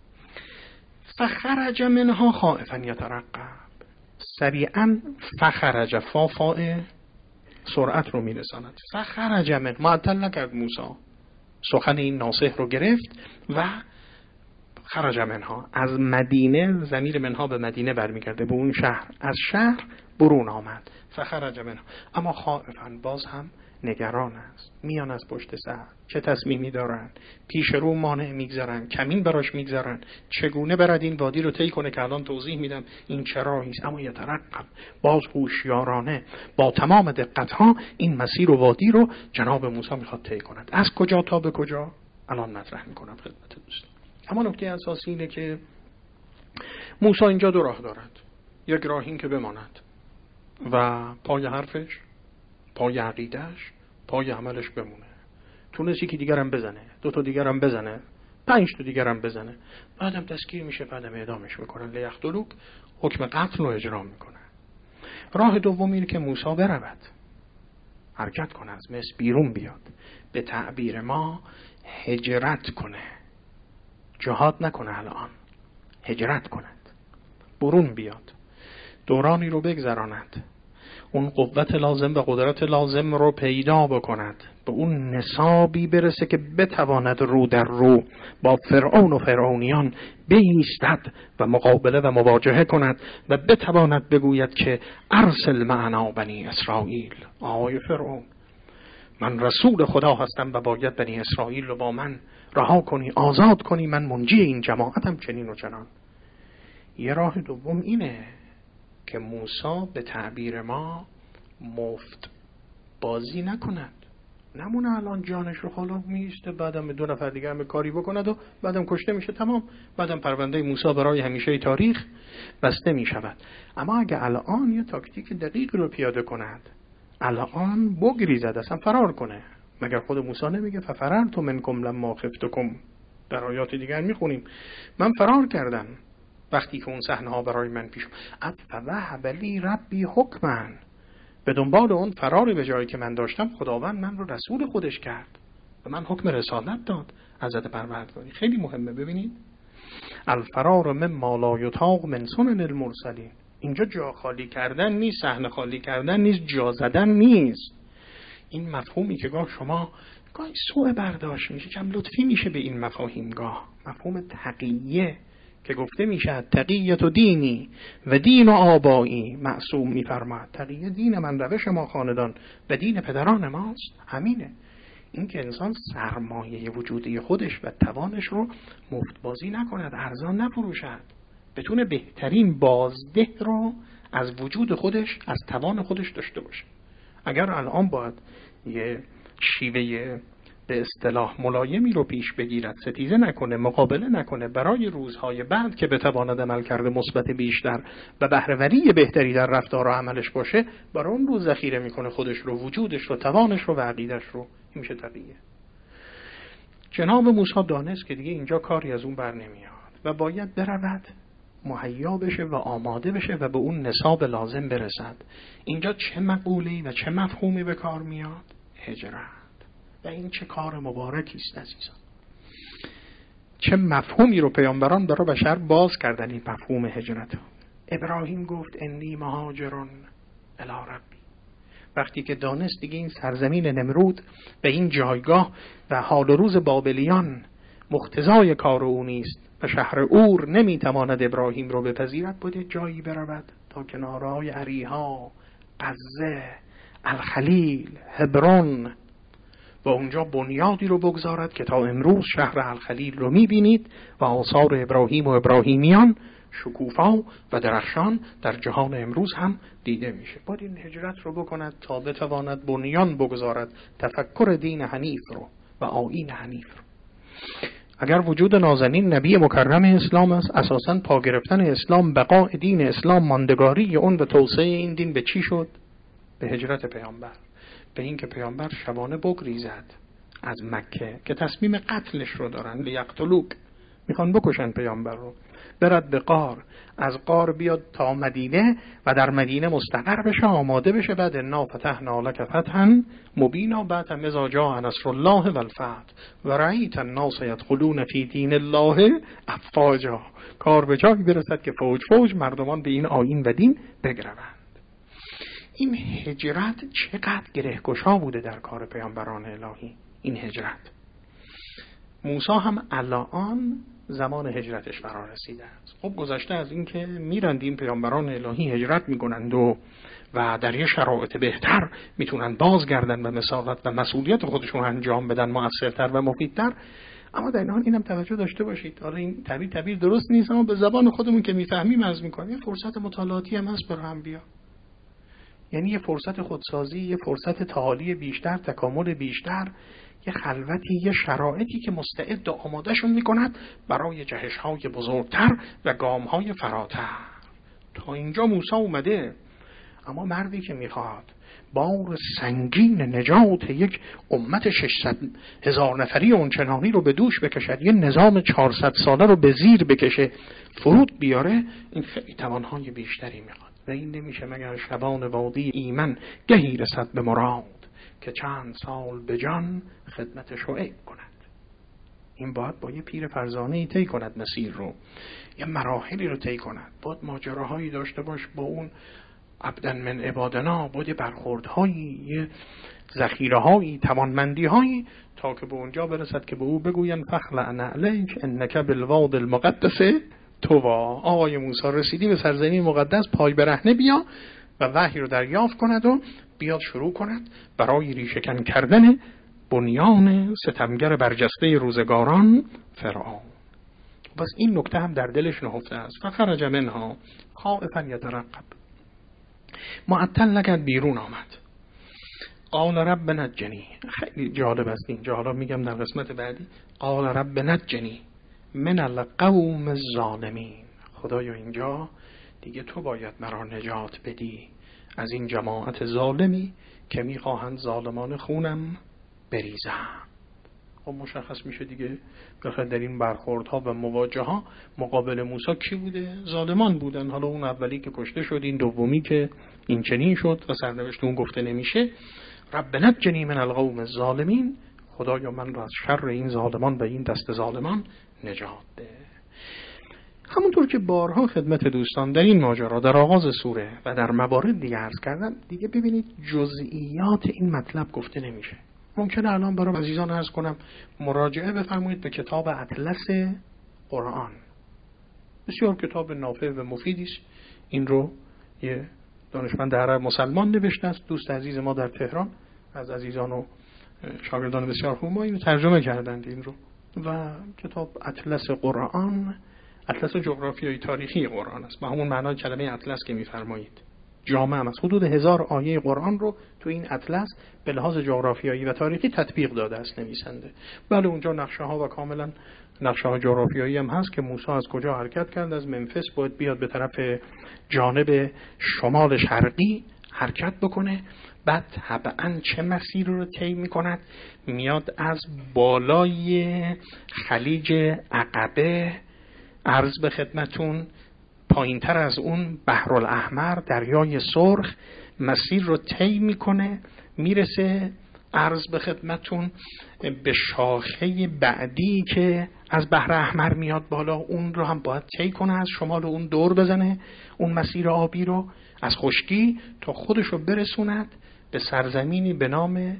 فخرج منها خائفا یترقب، سریعا فخرج، فافاء سرعت رو میرساند. فخرج من، معطل نکرد موسی، سخن این ناصح رو گرفت و خرج منها، از مدینه، ضمیر منها به مدینه برمیگرده، به اون شهر، از شهر برون آمد. فخرج منها، اما خائفا، باز هم نگران است. میان از پشت سر، چه تصمیمی دارن، پیش رو مانع میگذارن، کمین براش میگذارن، چگونه برد این وادی رو طی کنه که الان توضیح میدم این چه راهی است. اما یترقب، باز هوشیارانه با تمام دقت ها این مسیر و وادی رو جناب موسی میخواد طی کند. از کجا تا به کجا الان مطرح میکنم خدمت دوستان. اما نکته اساسی اینه که موسی اینجا دو راه دارد. یک راه این که بماند و پای حرفش، پای عقیدهش، پای عملش بمونه. تونست یکی دیگرم بزنه، دو تا دیگرم بزنه، پنج تا دیگرم بزنه، بعدم دستگیر میشه، بعدم اعدامش میکنن. لیقتلوک، حکم قتل رو اجرا میکنن. راه دوم اینه که موسی برود، حرکت کنه، از مصر بیرون بیاد، به تعبیر ما هجرت کنه، جهاد نکنه، الان هجرت کند، برون بیاد، دورانی رو بگذراند، اون قوت لازم و قدرت لازم رو پیدا بکند، به اون نصابی برسه که بتواند رو در رو با فرعون و فرعونیان بایستد و مقابله و مواجهه کند و بتواند بگوید که ارسل معنا بنی اسرائیل. آقای فرعون، من رسول خدا هستم و باید بنی اسرائیل رو با من رها کنی، آزاد کنی، من منجی این جماعتم، چنین و چنان. یه راه دوم اینه که موسی به تعبیر ما مفت بازی نکند، نمونه الان جانش رو حالا میسته، بعدم دو نفر دیگه هم کاری بکند و بعدم کشته میشه، تمام، بعدم پرونده موسی برای همیشه تاریخ بسته میشود. اما اگه الان یه تاکتیک دقیق رو پیاده کند، الان بگریزد، اصلا فرار کنه، مگر خود موسی نمیگه ففررت منکم لما خفتکم؟ در آیات دیگر میخونیم من فرار کردم وقتی که اون صحنه ها برای من پیش اومد. فوهب لی ربی حکما، به دنبال اون فراری به جایی که من داشتم خداوند من رو رسول خودش کرد و من حکم رسالت داد. حضرت پروردگاری خیلی مهمه. ببینید الفرار مما لا یطاق من سنن المرسلین، اینجا جا خالی کردن نیست، صحنه خالی کردن نیست، جا زدن نیست. این مفهومی که گاه شما گاهی سوء برداشت میشه، کم لطفی میشه به این مفاهیم، گاه مفهوم تقیه که گفته میشه تقیت و دینی و دین و آبایی، معصوم میفرماد تقیه دین من، روش ما خاندان و دین پدران ماست. همینه، این که انسان سرمایه وجودی خودش و توانش رو مفت بازی نکند، ارزان نفروشد، بتونه بهترین بازده رو از وجود خودش، از توان خودش داشته باشه. اگر الان باید یه شیوه به اصطلاح ملایمی رو پیش بگیرد، ستیزه نکنه، مقابله نکنه، برای روزهای بعد که بتواند عمل کرده مثبت بیشتر و بهره‌وری بهتری در رفتار و عملش باشه، برای اون روز ذخیره میکنه خودش رو، وجودش رو، توانش رو و عقیدش رو. این میشه طبیعیه. جناب موسی دانست که دیگه اینجا کاری از اون بر نمیاد و باید برود، مهیا بشه و آماده بشه و به اون نصاب لازم برسد. اینجا چه مقوله‌ای و چه مفهومی به کار میاد؟ هجرت. و این چه کار مبارکی است عزیزان، چه مفهومی رو پیامبران برای بشر باز کردن، این مفهوم هجرت. ابراهیم گفت انی مهاجرون الی ربی، وقتی که دانست دیگه این سرزمین نمرود و این جایگاه و حال و روز بابلیان مقتضای کار او نیست و شهر اور نمیتواند ابراهیم رو بپذیرد، باید جایی برود تا کنارهای اریحا، غزه، الخلیل، هبرون و اونجا بنیادی رو بگذارد که تا امروز شهر الخلیل رو میبینید و آثار ابراهیم و ابراهیمیان شکوفا و درخشان در جهان امروز هم دیده میشه. باید این هجرت رو بکند تا بتواند بنیان بگذارد تفکر دین حنیف رو و آیین حنیف رو. اگر وجود نازنین نبی مکرم اسلام است، اساساً پا گرفتن اسلام، بقاء دین اسلام، ماندگاری اون و توسعه این دین به چی شد؟ به هجرت پیامبر، به این که پیامبر شبانه بگریزد از مکه که تصمیم قتلش رو دارن، لیقتلوک، میخوان بکشن پیامبر رو، برد به غار، از غار بیاد تا مدینه و در مدینه مستقر بشه، آماده بشه. بعد انا فتحنا لک فتحا مبینا، بعد هم اذا جاء نصر الله و الفتح و رأیت الناس یدخلون فی دین الله افواجا، کار به جایی برسد که فوج فوج مردمان به این آیین و دین بگروند. این هجرت چقدر گرهگشا بوده در کار پیامبران الهی. این هجرت موسی هم الان زمان هجرتش فرا رسیده است. خب گذشته از این که میرند این پیامبران الهی هجرت میکنند و و در یه شرایط بهتر میتونن بازگردن و مساوات و مسئولیت خودشون انجام بدن مؤثرتر و مفیدتر، اما در این حال اینم توجه داشته باشید، حالا این تعبیر تعبیر درست نیست اما به زبان خودمون که میفهمیم عرض میکنیم، یه فرصت مطالعاتی هم هست برای انبیا. یعنی یه فرصت خودسازی، یه فرصت تعالی بیشتر، تکامل بیشتر، یه خلوتی، یه شرایطی که مستعد و آمادهشون میکند برای جهش‌های بزرگتر و گام‌های فراتر. تا اینجا موسی اومده، اما مردی که میخواد بار سنگین نجات یک امت ششصد هزار نفری اونچنانی رو به دوش بکشد، یه نظام چهارصد ساله رو به زیر بکشه، فرود بیاره، این خیلی توانهای بیشتری میخواد و این نمیشه مگر شبان وادی ایمن گهی رسد به مراد که چند سال به جان خدمت شعیب کند. این باید با یه پیر فرزانه‌ای طی کند مسیر رو، یه مراحلی رو طی کند، باید ماجراهایی داشته باش با اون عبدن من عبادنا، باید برخوردهایی، یه ذخیرهایی، توانمندیهایی، تا که به اونجا برسد که به او بگوین فخلع نعلیک انک بالواد المقدس طوا. آقای موسی رسیدی به سرزمین مقدس، پای برهنه بیا و وحی رو دریافت کند و بیاد شروع کند برای ریشه‌کن کردن بنیان ستمگر برجسته روزگاران فرعون. بس این نکته هم در دلش نهفته است. فخرج منها خائفا یترقب، معطل نکرد، بیرون آمد. قال رب نجنی، خیلی جالب است اینجا، حالا میگم در قسمت بعدی. قال رب نجنی من القوم الظالمین، خدایا اینجا دیگه تو باید مرا نجات بدی از این جماعت ظالمی که میخواهند ظالمان خونم بریزن. خب مشخص میشه دیگه بخاطر در این برخوردها و مواجه ها مقابل موسی کی بوده؟ ظالمان بودن. حالا اون اولی که کشته شد، این دومی که این چنین شد و سرنوشت اون گفته نمیشه. رب نجنی من القوم الظالمین، خدایا من را از شر این ظالمان و این دست ظالمان نجات ده. همونطور که بارها خدمت دوستان در این ماجرا در آغاز سوره و در موارد دیگه عرض کردم، دیگه ببینید جزئیات این مطلب گفته نمیشه. ممکنه الان برای عزیزان عرض کنم مراجعه بفرمایید به کتاب اطلس قرآن، بسیار کتاب نافع و مفیدی است. این رو یه دانشمند عرب مسلمان نوشته است، دوست عزیز ما در تهران، از عزیزان و شاگردان بسیار خوب ما اینو ترجمه کردند این رو. و کتاب اطلس قرآن، اطلس جغرافیایی تاریخی قرآن است، به همون معنای کلمه اطلس که می‌فرمایید. جامع است. حدود هزار آیه قرآن رو تو این اطلس به لحاظ جغرافیایی و تاریخی تطبیق داده است نویسنده. بله اونجا نقشه ها و کاملا نقشه های جغرافیایی هم هست که موسی از کجا حرکت کرد، از منفس باید بیاد به طرف جانب شمال شرقی حرکت بکنه، بعد طبعا چه مسیر رو طی می‌کند؟ میاد از بالای خلیج عقبه، عرض به خدمتون پایین تر از اون بحرالاحمر، دریای سرخ، مسیر رو طی میکنه، میرسه عرض به خدمتون به شاخه بعدی که از بحر احمر میاد بالا، اون رو هم باید طی کنه، از شمال اون دور بزنه اون مسیر آبی رو از خشکی تا خودش رو برسوند به سرزمینی به نام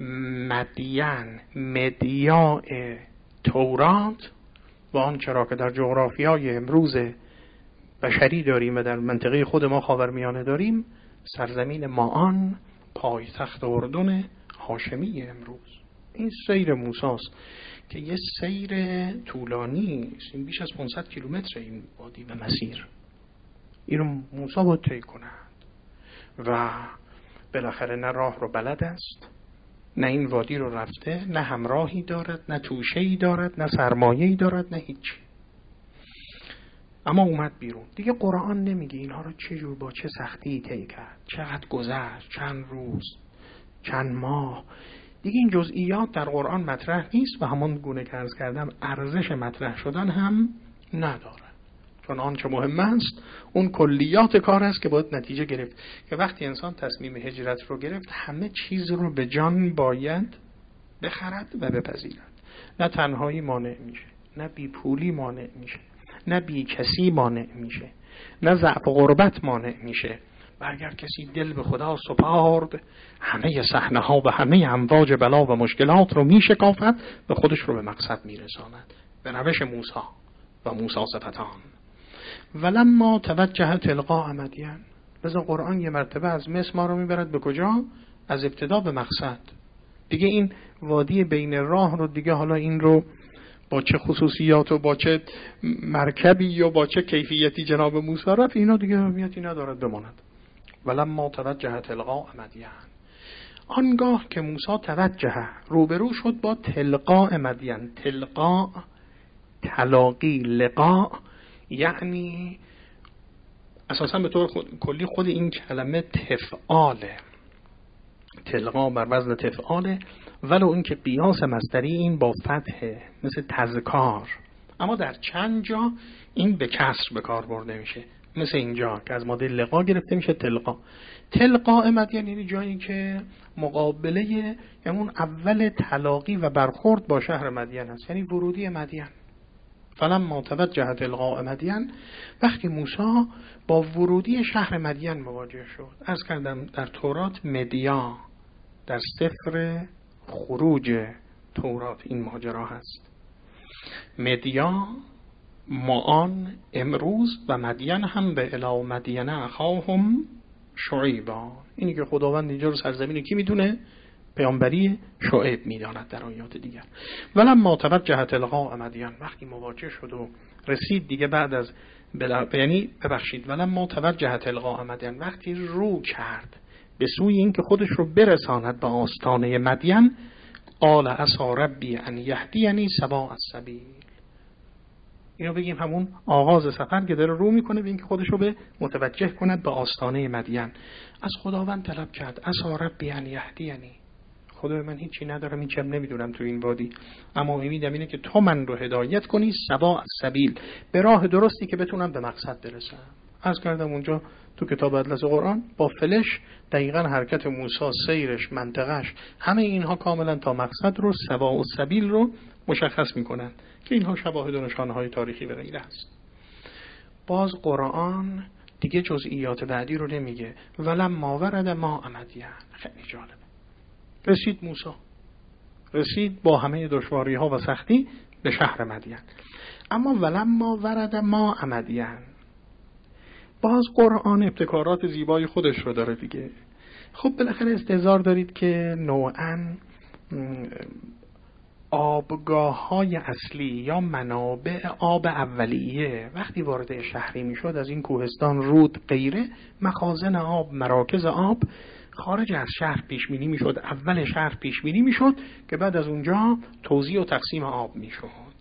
مدین، مدیاء تورات، و آنچه را که در جغرافیای امروز بشری داریم و در منطقه خود ما خاورمیانه داریم، سرزمین ماعان، پایتخت اردن هاشمی امروز. این سیر موسی است که یه سیر طولانی است، این بیش از پانصد کیلومتر این وادی و مسیر، این رو موسی باید طی کند و بالاخره نه راه رو بلد است، نه این وادی رو رفته، نه همراهی دارد، نه توشه‌ای دارد، نه سرمایه‌ای دارد، نه هیچی. اما اومد بیرون. دیگه قرآن نمیگه اینها رو چه جور با چه سختی طی کرد، چقدر گذشت، چند روز، چند ماه. دیگه این جزئیات در قرآن مطرح نیست و همان گونه که عرض کردم ارزش مطرح شدن هم نداره، چون آنچه مهم است اون کلیات کار است که باید نتیجه گرفت. که وقتی انسان تصمیم هجرت رو گرفت همه چیز رو به جان باید بخرد و بپذیرد. نه تنهایی مانع میشه، نه بی پولی مانع میشه، نه بی کسی مانع میشه، نه ضعف و غربت مانع میشه. و اگر کسی دل به خدا سپارد همه صحنه ها و همه امواج بلا و مشکلات رو میشکافد و خودش رو به مقصد میرساند به روش موسی و موسی صفتان. ولما توجه تلقاء مدین، لذا قرآن یه مرتبه از مصر ما رو میبرد به کجا؟ از ابتدا به مقصد. دیگه این وادی بین راه رو دیگه حالا این رو با چه خصوصیات و با چه مرکبی یا با چه کیفیتی جناب موسی رفت اینا دیگه اهمیتی ندارد بماند. ولما توجه تلقاء مدین، آنگاه که موسی توجه روبرو شد با تلقاء مدین. تلقاء تلاقی، لقاء، یعنی اساسا به طور خود، کلی خود این کلمه تفعاله، تلقا بر وزن تفعاله، ولو این که قیاس مصدری این با فتحه مثل تذکار، اما در چند جا این به کسر به کار برده میشه، مثل اینجا که از ماده لقا گرفته میشه تلقا. تلقاء مدین یعنی جایی که مقابله، یعنی اون اول تلاقی و برخورد با شهر مدین است، یعنی ورودی مدین. فلما توجه تلقاء مدین، وقتی موسی با ورودی شهر مدین مواجه شد. عرض کردم در تورات مدیا، در سفر خروج تورات این ماجرا هست. مدیا، معان، امروز، و مدین هم به الی مدین اخاهم شعیبا. اینی که خداوند اینجا رو سرزمین کی میدونه؟ پیامبری شعیب میداند در آیات دیگر. ولما توجه تلقاء مدین، وقتی مواجه شد و رسید دیگه بعد از بلا... یعنی ببخشید ولما توجه تلقاء مدین، وقتی رو کرد به سوی این که خودش رو برساند به آستانه مدین، قال عسى ربی ان یهدینی سواء السبیل. اینو بگیم همون آغاز سفر که داره رو میکنه به این که خودش رو به متوجه کند به آستانه مدین. از خداوند طلب کرد عسى ربی ان یهدینی، خدای من هیچی ندارم، هیچی هم نمیدونم تو این وادی، اما امیدم اینه که تو من رو هدایت کنی سواء السبیل، به راه درستی که بتونم به مقصد برسم. عرض کردم اونجا تو کتاب اطلس قرآن با فلش دقیقاً حرکت موسی، سیرش، منطقش، همه اینها کاملا تا مقصد رو سواء السبیل رو مشخص میکنن که اینها شواهد و نشانه‌های تاریخی و غیره است. باز قرآن دیگه جزئیات بعدی رو نمیگه. ولما ورد ماء مدین، خیلی جالب. رسید موسی، رسید با همه دشواری ها و سختی به شهر مدین. اما ولما ورد ماء مدین، باز قرآن ابتکارات زیبای خودش رو داره دیگه. خب بالاخره استحضار دارید که نوعاً آبگاه های اصلی یا منابع آب اولیه وقتی وارد شهری می شد، از این کوهستان، رود، غیره، مخازن آب، مراکز آب خارج از شهر پیش بینی می شد. اول شهر پیش بینی می شد که بعد از اونجا توزیع و تقسیم آب می شد.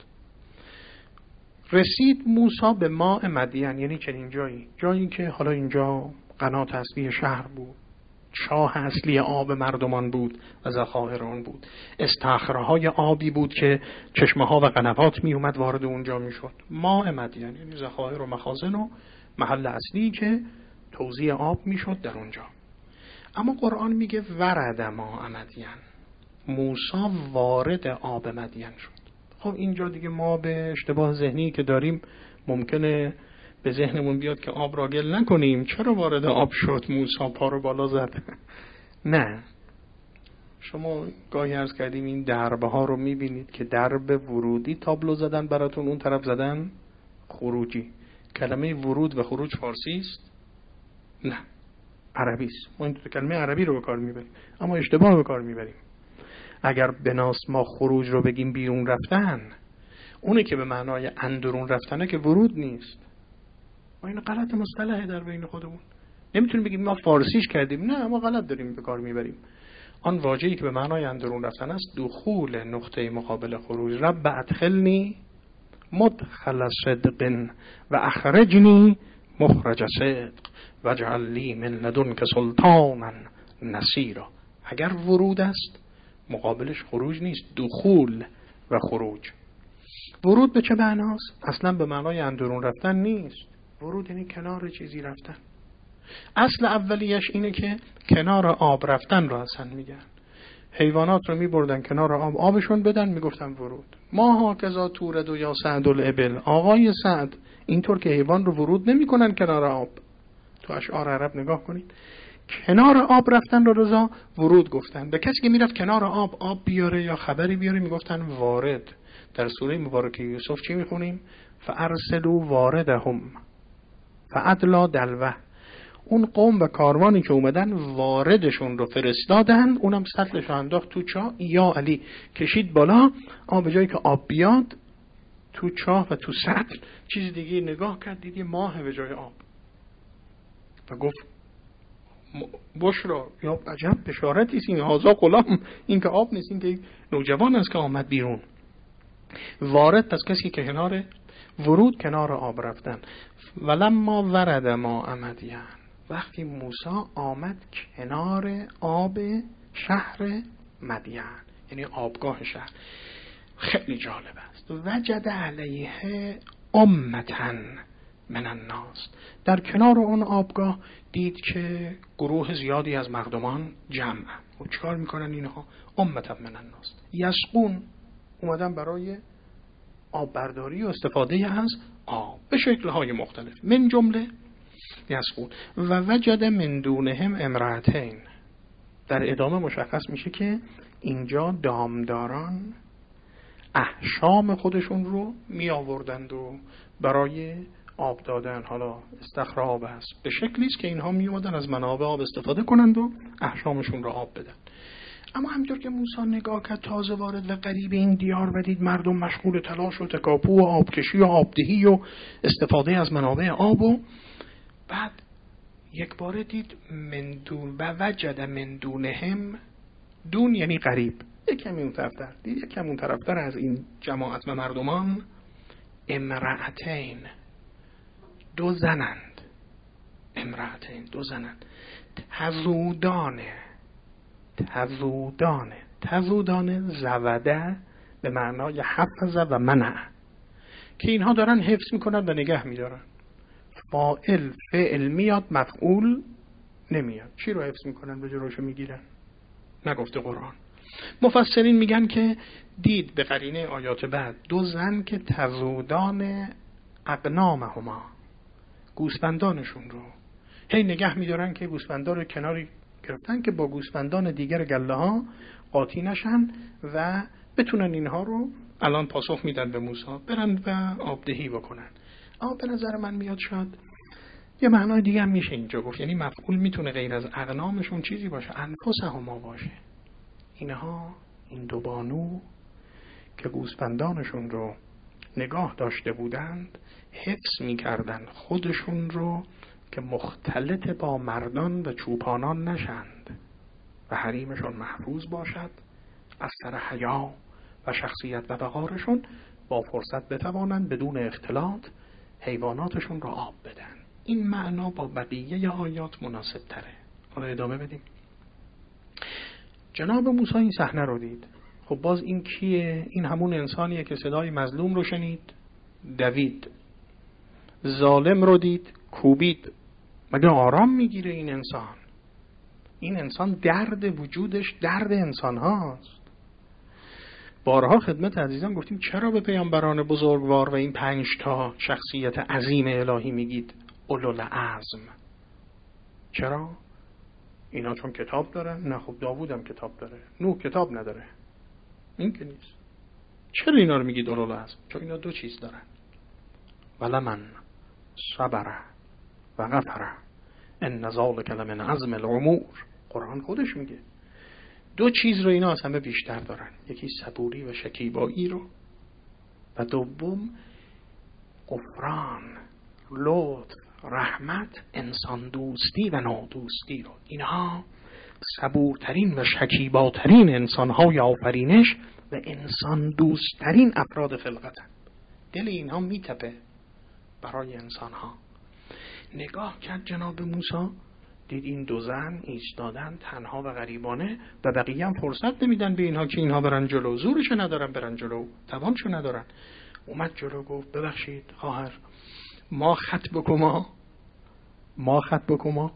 رسید موسی به ماء مدین، یعنی چنین جایی، جایی که حالا اینجا قنات اصلی شهر بود، شاه اصلی آب مردمان بود و ذخایر آن بود، استخرهای آبی بود که چشمه ها و قنوات می اومد وارد اونجا می شد. ماء مدین یعنی ذخایر و مخازن و محل اصلی که توزیع آب می شد در اونجا. اما قرآن میگه ورد ماء مدین، موسی وارد آب مدین شد. خب اینجا دیگه ما به اشتباه ذهنی که داریم ممکنه به ذهنمون بیاد که آب را گل نکنیم، چرا وارد آب شد موسی، پا رو بالا زد؟ نه، شما گاهی عرض کردیم این دربه ها رو میبینید که درب ورودی تابلو زدن براتون، اون طرف زدن خروجی. کلمه ورود و خروج فارسی است؟ نه، عربی است. ما این کلمه عربی رو به کار میبریم اما اشتباه به کار میبریم. اگر بناست ما خروج رو بگیم بیرون رفتن، اونه که به معنای اندرون رفتنه که ورود نیست. ما این غلط مصطلحه در بین خودمون. نمیتونیم بگیم ما فارسیش کردیم، نه ما غلط داریم به کار میبریم. آن واژه‌ای که به معنای اندرون رفتن است دخول نقطه مقابل خروج. رب ادخلنی مدخل صدق و اخرجنی مخرج صدق واجعل لی من لدنک سلطانا نصیرا. اگر ورود است مقابلش خروج نیست، دخول و خروج. ورود به چه معناست؟ اصلا به معنای اندرون رفتن نیست. ورود یعنی کنار چیزی رفتن. اصل اولیش اینه که کنار آب رفتن رو اصلا میگن. حیوانات رو میبردن کنار آب، آبشون بدن، میگفتن ورود. ما ها کذا تورد و یا سعد الابل، آقای سعد اینطور که حیوان رو ورود نمیکنن کنار آب. تو اشعار عرب نگاه کنید، کنار آب رفتن رو رضا ورود گفتن. به کسی که میرفت کنار آب آب بیاره یا خبری بیاره میگفتن وارد. در سوره مبارکه یوسف چی میخونیم؟ فارسلوا واردهم فادلا دلوه. اون قوم و کاروانی که اومدن واردشون رو فرستادن، اونم سطلش رو انداخت تو چاه. یا علی کشید بالا، آب به جایی که آب بیاد تو چاه و تو سطل چیز دیگه نگاه کرد، دیدی ماه به جای آب و گفت بشرا یا عجب بشارتی است، این هازا غلام، این که آب نیست، این که نوجوان است که آمد بیرون. وارد پس کسی که کنار، ورود کنار آب رفتن. ولما ورد ما مدین، وقتی موسی آمد کنار آب شهر مدین، یعنی آبگاه شهر. خیلی جالب است. وجد علیه امة من الناس، در کنار اون آبگاه دید که گروه زیادی از مردمان جمع. و چیکار میکنن اینها؟ امة من الناس یسقون، اومدن برای آب برداری و استفاده از آب به شکل‌های مختلف. من جمله یسقون و وجد من دونهم امرأتین. در ادامه مشخص میشه که اینجا دامداران احشام خودشون رو می آوردند و برای آب دادن، حالا استخر آب است، به شکلی است که اینها می اومدن از منابع آب استفاده کنند و احشامشون رو آب بدن. اما همینطور که موسی نگاه کرد، تازه وارد و غریب این دیار بدید، مردم مشغول تلاش و تکاپو و آبکشی و آبدهی و استفاده از منابع آب، و بعد یک بار دید من دون و وجد من دونهم، دون یعنی قریب، یک کمی اون طرفتر دید، یک کمی اون طرفتر از این جماعت و مردمان، امرأتین، دو زنند. امرأتین، دو زنند. تذودانه، تذودانه تذودانه زوده به معنای حفظ و منع، که اینها دارن حفظ میکنن و نگه میدارن. فاعل فعل میاد، مفعول نمیاد. چی رو حفظ میکنن؟ به جلوشو میگیرن. نگفته قرآن. مفسرین میگن که دید به قرینه آیات بعد دو زن که تذودان اقنامهما، گوسفندانشون رو هی نگه میدارن که گوسفندان رو کناری گرفتن که با گوسفندان دیگر گله ها قاطی نشن و بتونن اینها رو الان پاسخ میدن به موسی، برن و آبدهی بکنن. اما به نظر من میاد شاید یه معنای دیگه هم میشه اینجا گفت، یعنی مفعول میتونه غیر از اقنامشون چیزی باشه، انفسهما باشه. اینها، این دو بانو که گوسفندانشون رو نگاه داشته بودند، حفظ میکردن خودشون رو که مختلط با مردان و چوپانان نشند و حریمشون محفوظ باشد، از سر حیا و شخصیت و وقارشون با فرصت بتوانند بدون اختلاط حیواناتشون رو آب بدن. این معنا با بقیه آیات مناسب تره. حالا ادامه بدیم. جناب موسی این صحنه رو دید. خب باز این کیه؟ این همون انسانیه که صدای مظلوم رو شنید، دوید. ظالم رو دید، کوبید. مگه آرام میگیره این انسان؟ این انسان درد وجودش درد انسان هاست. بارها خدمت عزیزان گفتیم چرا به پیامبران بزرگوار و این پنج تا شخصیت عظیم الهی میگید اولوالعزم؟ چرا؟ اینا چون کتاب دارن؟ نه خب داوود هم کتاب داره، نوح کتاب نداره. این که نیست. چرا اینا رو میگید اولوالعزم؟ چون اینا دو چیز دارن. ولمن صبر و غفر ان ذلک لمن عزم الامور. قرآن خودش میگه دو چیز رو اینا از همه بیشتر دارن، یکی صبوری و شکیبایی رو، و دوم غفران، لطف، رحمت، انسان دوستی و نادوستی رو. اینها صبورترین و شکیباترین انسان‌های آفرینش و انسان دوستترین افراد خلقتن. دل اینها میتپه برای انسان‌ها. نگاه کرد جناب موسی، دید این دو زن ایستادن تنها و غریبانه و بقیه هم فرصت نمیدن به اینها که اینها برن جلو، زورش ندارن برن جلو، توانشو ندارن. اومد جلو گفت ببخشید خواهر، ما خط بکما ما خط بکما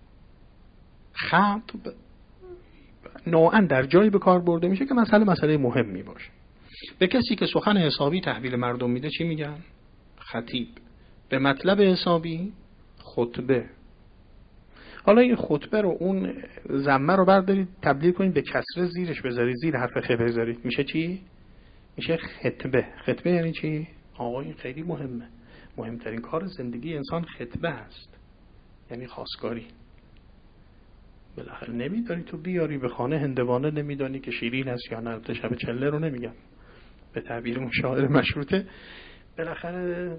خط ب... نوعا در جایی به کار برده میشه که مسئله مسئله مهمی باشه. به کسی که سخن حسابی تحویل مردم میده چی میگن؟ خطیب. به مطلب حسابی خطبه. حالا این خطبه رو، اون ضمه رو بردارید تبدیل کنید به کسره زیرش بذارید، زیر حرف خ بذارید، میشه چی؟ میشه خطبه. خطبه یعنی چی؟ آقا این خیلی مهمه، مهمترین کار زندگی انسان خطبه است، یعنی خواستگاری. بالاخره نمیدانی تو بیاری به خانه هندوانه، نمیدانی که شیرین است یا نه. شب چله رو نمیگم، به تعبیر اون شاعر مشروطه. بالاخره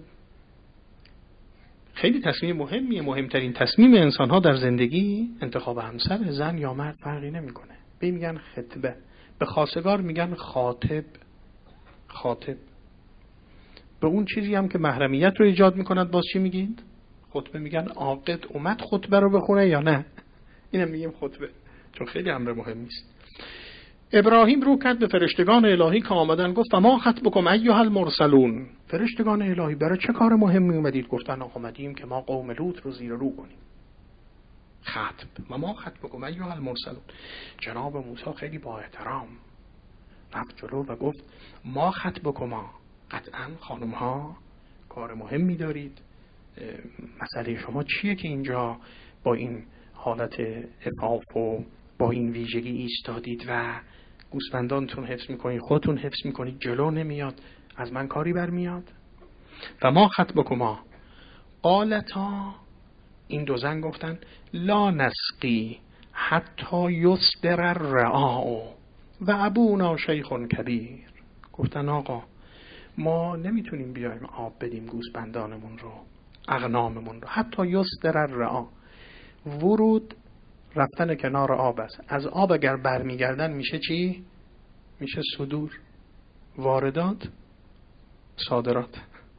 خیلی تصمیم مهمیه، مهمترین تصمیم انسان ها در زندگی انتخاب همسر، زن یا مرد فرقی نمیکنه. به میگن خطبه، به خواستگار میگن خاطب. خاطب به اون چیزی هم که محرمیت رو ایجاد میکند باز چی میگید؟ خطبه. میگن عاقد اومد خطبه رو بخونه یا نه؟ اینم میگیم خطبه، چون خیلی امر مهمی است. ابراهیم رو کرد به فرشتگان الهی که آمدن، گفت ما خطبکم ایها المرسلون. فرشتگان الهی برای چه کار مهمی اومدید؟ گفتن آمدیم که ما قوم لوط رو زیر رو کنیم. خطب و ما خطبکم ایها المرسلون. جناب موسی خیلی با احترام رفت جلو و گفت ما خطبکما، قطعا خانم ها کار مهمی دارید، مسئله شما چیه که اینجا با این حالت عفاف و با این ویژگی ایستادید و گوسفندانتون حفظ میکنید، خودتون حفظ میکنید، جلو نمیاد، از من کاری برمیاد؟ و ما خطبکما قالتا، این دو زن گفتن لا نسقی حتی یصدر الرعاء و ابونا شیخ کبیر. گفتن آقا ما نمیتونیم بیایم آب بدیم گوسفندانمون رو، اغناممون رو، حتی یصدر الرعاء. ورود رفتن کنار آب است، از آب اگر برمیگردن میشه چی؟ میشه صدور. واردات صادرات،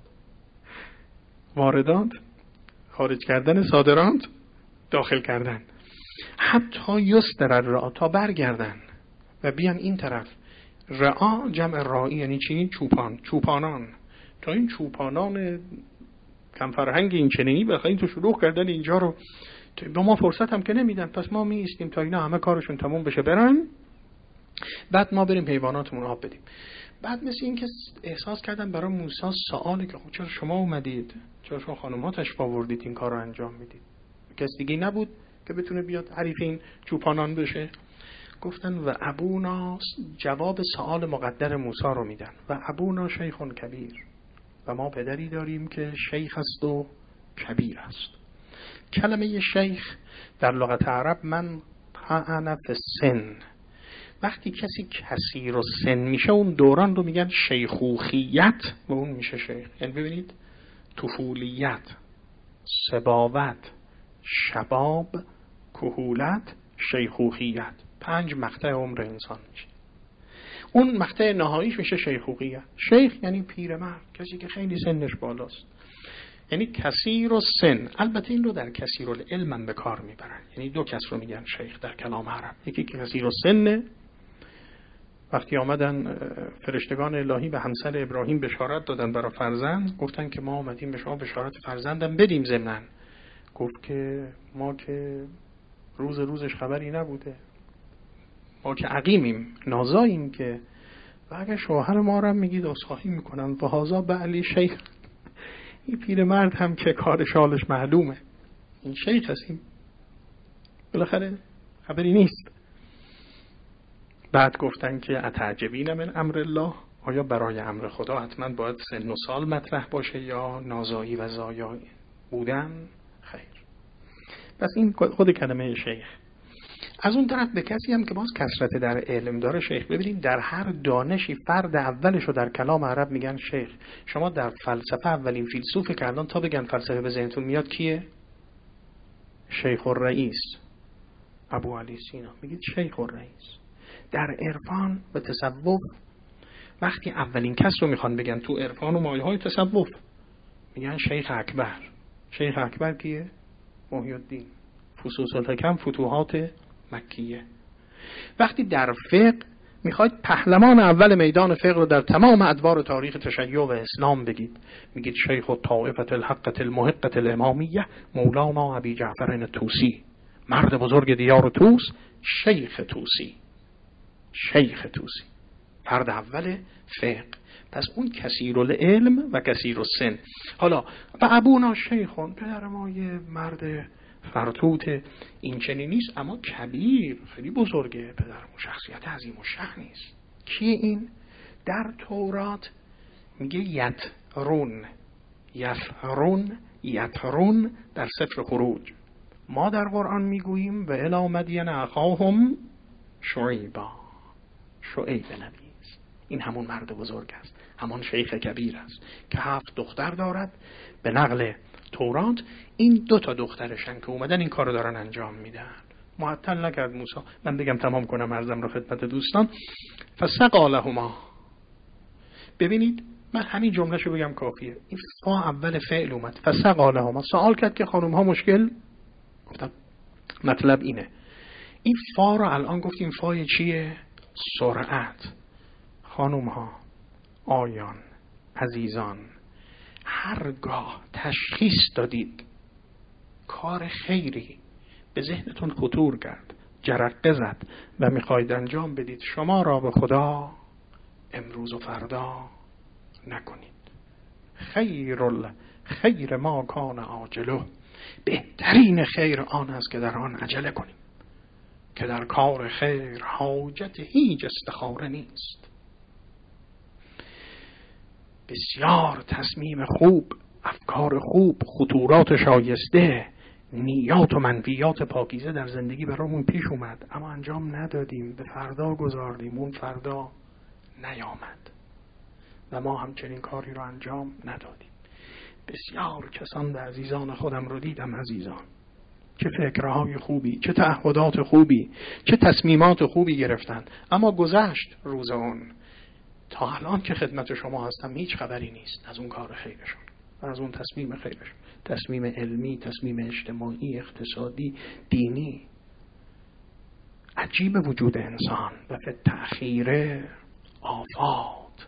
واردات خارج کردن، صادرات داخل کردن. حتی یصدر الرعاء، تا برگردن و بیان این طرف. رعا جمع رائی یعنی چی؟ چوپان، چوپانان. تا این چوپانان کم فرهنگ این چنینی بخواین تو شروع کردن اینجا رو، به ما فرصت هم که نمیدن، پس ما می ایستیم تا اینا همه کارشون تموم بشه برن، بعد ما بریم حیواناتمون آب بدیم. بعد مثل این که احساس کردن برای موسی سوالی که خب چرا شما اومدید، چرا شما خانم‌ها تشریف آوردید این کار رو انجام میدید؟ کس دیگه نبود که بتونه بیاد حریف این چوپانان بشه. گفتن و ابونا، جواب سوال مقدر موسی رو میدن، و ابونا شیخ کبیر، و ما پدری داریم که شیخ است و کبیر است. کلمه شیخ در لغت عرب من طعن فی السن، وقتی کسی کثیر السن میشه اون دوران رو میگن شیخوخیت و اون میشه شیخ. یعنی ببینید طفولیت، صباوت، شباب، کهولت، شیخوخیت، پنج مقطع عمر انسان میشه. اون مقطع نهاییش میشه شیخوخیت. شیخ یعنی پیرمرد، کسی که خیلی سنش بالاست، یعنی کثیر السن. البته این رو در کثیر العلم هم به کار میبرن، یعنی دو کس رو میگن شیخ در کلام عرب. یکی که کثیر السن، وقتی آمدن فرشتگان الهی به همسر ابراهیم بشارت دادن برای فرزند، گفتن که ما آمدیم به شما بشارت فرزندم بدیم ضمناً. گفت که ما که روز روزش خبری نبوده، ما که عقیمیم، نازاییم، که و اگر شوهر ما رو میگید عذرخواهی میکنم و هذا بعلی شیخ، این پیرمرد هم که کار شالش معلومه، این شیخ هستیم، بالاخره خبری نیست. بعد گفتن که اتعجبین من امر الله، آیا برای امر خدا حتما باید سن و سال مطرح باشه یا نازایی و زایا بودن؟ خیر. پس این خود کلمه شیخ. از اون طرف به کسی هم که باز کثرت در علم داره شیخ. ببینید در هر دانشی فرد اولش رو در کلام عرب میگن شیخ. شما در فلسفه اولین فیلسوفی که الان تا بگن فلسفه به ذهنتون میاد کیه؟ شیخ الرئیس ابو علی سینا. میگید شیخ الرئیس. در عرفان و تصوف وقتی اولین کس رو میخوان بگن تو عرفان و مایه های تصوف میگن شیخ اکبر. شیخ اکبر کیه؟ محی الدین. فصوص الحکم فتوحات مکیه. وقتی در فقه میخواید پهلوان اول میدان فقه رو در تمام ادوار تاریخ تشیع و اسلام بگید، میگید شیخ الطائفة الحقة المحقة الامامیه مولانا ابی جعفر طوسی. مرد بزرگ دیار توس، شیخ طوسی. شیخ طوسی فرد اول فقه. پس اون کثیر العلم و کثیر السن. حالا و ابونا شیخون، پدر ما یه مرد فرتوت این چنین نیست اما کبیر، خیلی بزرگه پدرمون، شخصیت عظیم و شأنی است. کیه این؟ در تورات میگه یترون یفرون یترون در سفر خروج. ما در قرآن میگوییم و الی مدین اخاهم شعیبا. شعیب نبی است. این همون مرد بزرگ است، همون شیخ کبیر است که هفت دختر دارد. به نقل تورات این دو تا دخترشن که اومدن این کارو دارن انجام میدن. معطل نکرد موسی. من بگم تمام کنم عرضم رو خدمت دوستان. فسقا لهما. ببینید من همین جملهشو بگم کافیه. این فا اول فعل اومد. فسقا لهما. سوال کرد که خانم ها مشکل؟ گفتم مطلب اینه. این فا رو الان گفتیم فای چیه؟ سرعت. خانم ها، آیان، عزیزان، هرگاه تشخیص دادید کار خیری به ذهنتون خطور کرد، جرقه زد و میخواید انجام بدید، شما را به خدا امروز و فردا نکنید. خیر ال خیر ما کان عاجله. بهترین خیر آن است که در آن عجله کنیم، که در کار خیر حاجت هیچ استخاره نیست. بسیار تصمیم خوب، افکار خوب، خطورات شایسته، نیات و منفیات پاکیزه در زندگی برامون پیش اومد اما انجام ندادیم، به فردا گذاردیم، اون فردا نیامد و ما همچنین کاری رو انجام ندادیم. بسیار کسان به عزیزان خودم رو دیدم عزیزان، چه فکرهای خوبی، چه تعهدات خوبی، چه تصمیمات خوبی گرفتن اما گذشت روز اون. تا الان که خدمت شما هستم هیچ خبری نیست از اون کار خیرشون و از اون تصمیم خیرشون، تصمیم علمی، تصمیم اجتماعی، اقتصادی، دینی. عجیب وجود انسان و به تأخیر آفات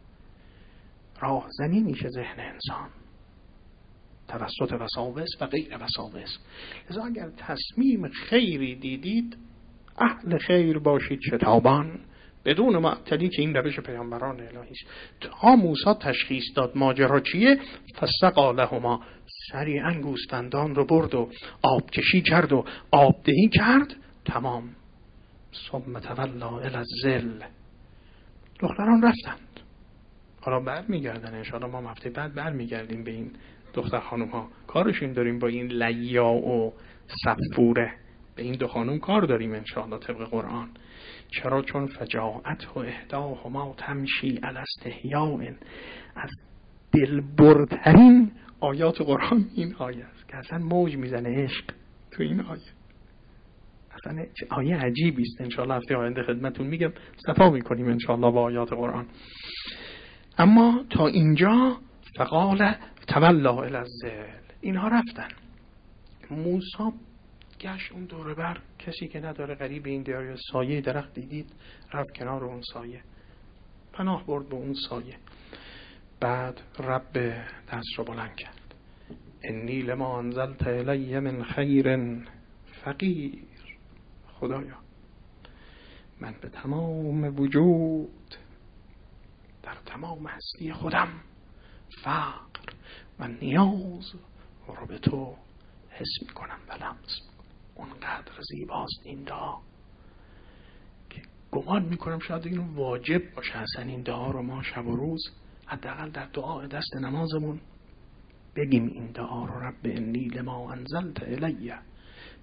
راهزنی میشه ذهن انسان توسط وساوس و غیر وساوس. لذا اگر تصمیم خیری دیدید اهل خیر باشید شتابان، بدون معطلی که این روش پیامبران الهی است. تا موسی تشخیص داد ماجرا چیه، فسقا لهما، سریعا گوسفندان رو برد و آب کشی کرد و آب دهی کرد، تمام. ثم تولا الی الظل. دختران رفتند. حالا برمیگردن ان شاءالله، ما هفته بعد برمیگردیم به این دختر خانم ها. کارشون داریم با این لیا و صفوره، به این دو خانم کار داریم ان شاءالله طبق قرآن. چرا؟ چون فجاعت و احداهما تمشی علی استحیاء. از دلبرترین آیات قرآن این آیه است که اصلا موج میزنه عشق تو این آیه. اصلا آیه عجیبی است. ان شاءالله هفته آینده خدمتتون میگم، صفا میکنیم ان شاءالله با آیات قرآن. اما تا اینجا فقال تولا الی الظل، اینها رفتن. موسی گشت اون دوره بر، کسی که نداره غریب این دیار، سایه درخت دیدید رفت کنار اون سایه، پناه برد به اون سایه. بعد رب دست رو بلند کرد، انی لما انزلت الی من خیر فقیر. خدایا من به تمام وجود در تمام هستی خودم فقر و نیاز رو به تو حس میکنم و لمس. اونقدر زیباست این دعا که گمان میکنم شاید این واجب باشه اصلا این دعا رو ما شب و روز حداقل در دعا دست نمازمون بگیم این دعا رو. رب انی لما انزلت الی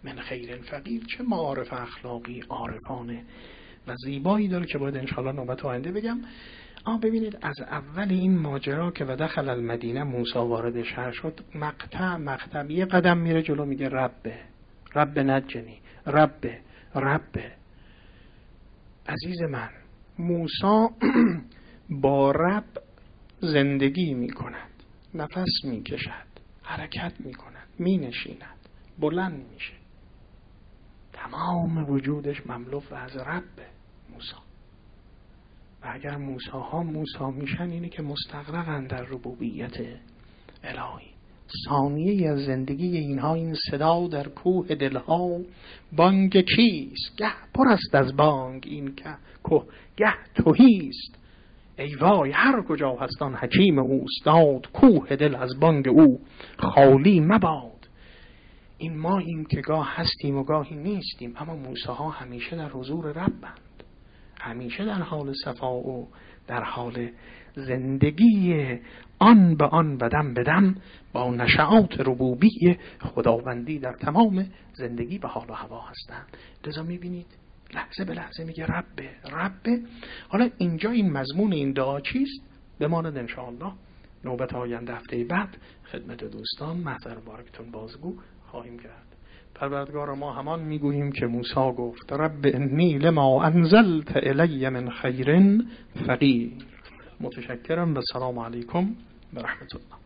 من خیر فقیر. چه معارف اخلاقی عارفانه و زیبایی داره که باید انشاءالله نوبت آینده بگم. آه ببینید از اول این ماجرا که و دخل المدینه موسی وارد شهر شد، مقطع مقطع یه قدم میره جلو میگه ربه رب نجنی ربه ربه. عزیز من، موسی با رب زندگی می کند، نفس می کشد، حرکت می کند، می نشیند، بلند میشه، تمام وجودش مملو از رب موسی. و اگر موسی ها موسی میشن اینه که مستغرقن در ربوبیت الهی. ثانیه از زندگی اینها این صدا در کوه دلها، بانگ کیست گه پر است از بانگ این که کوه گه تهیست. ای وای هر کجا هستان حکیم اوستاد، کوه دل از بانگ او خالی مباد. این ما این که گاه هستیم و گاهی نیستیم، اما موسی ها همیشه در حضور ربند، همیشه در حال صفا و در حال زندگی آن به آن و دم به دم با نشعات ربوبی خداوندی در تمام زندگی به حال و هوا هستند. لذا میبینید لحظه به لحظه میگه ربه ربه. حالا اینجا این مضمون این دعا چیست؟ بماند انشاءالله نوبت آینده هفته بعد خدمت دوستان محضر بارکتون بازگو خواهیم کرد. پروردگار ما همان میگوییم که موسی گفت رب انی لما انزلت الی من خیر فقیر. متشکرم و سلام علیکم و رحمت الله.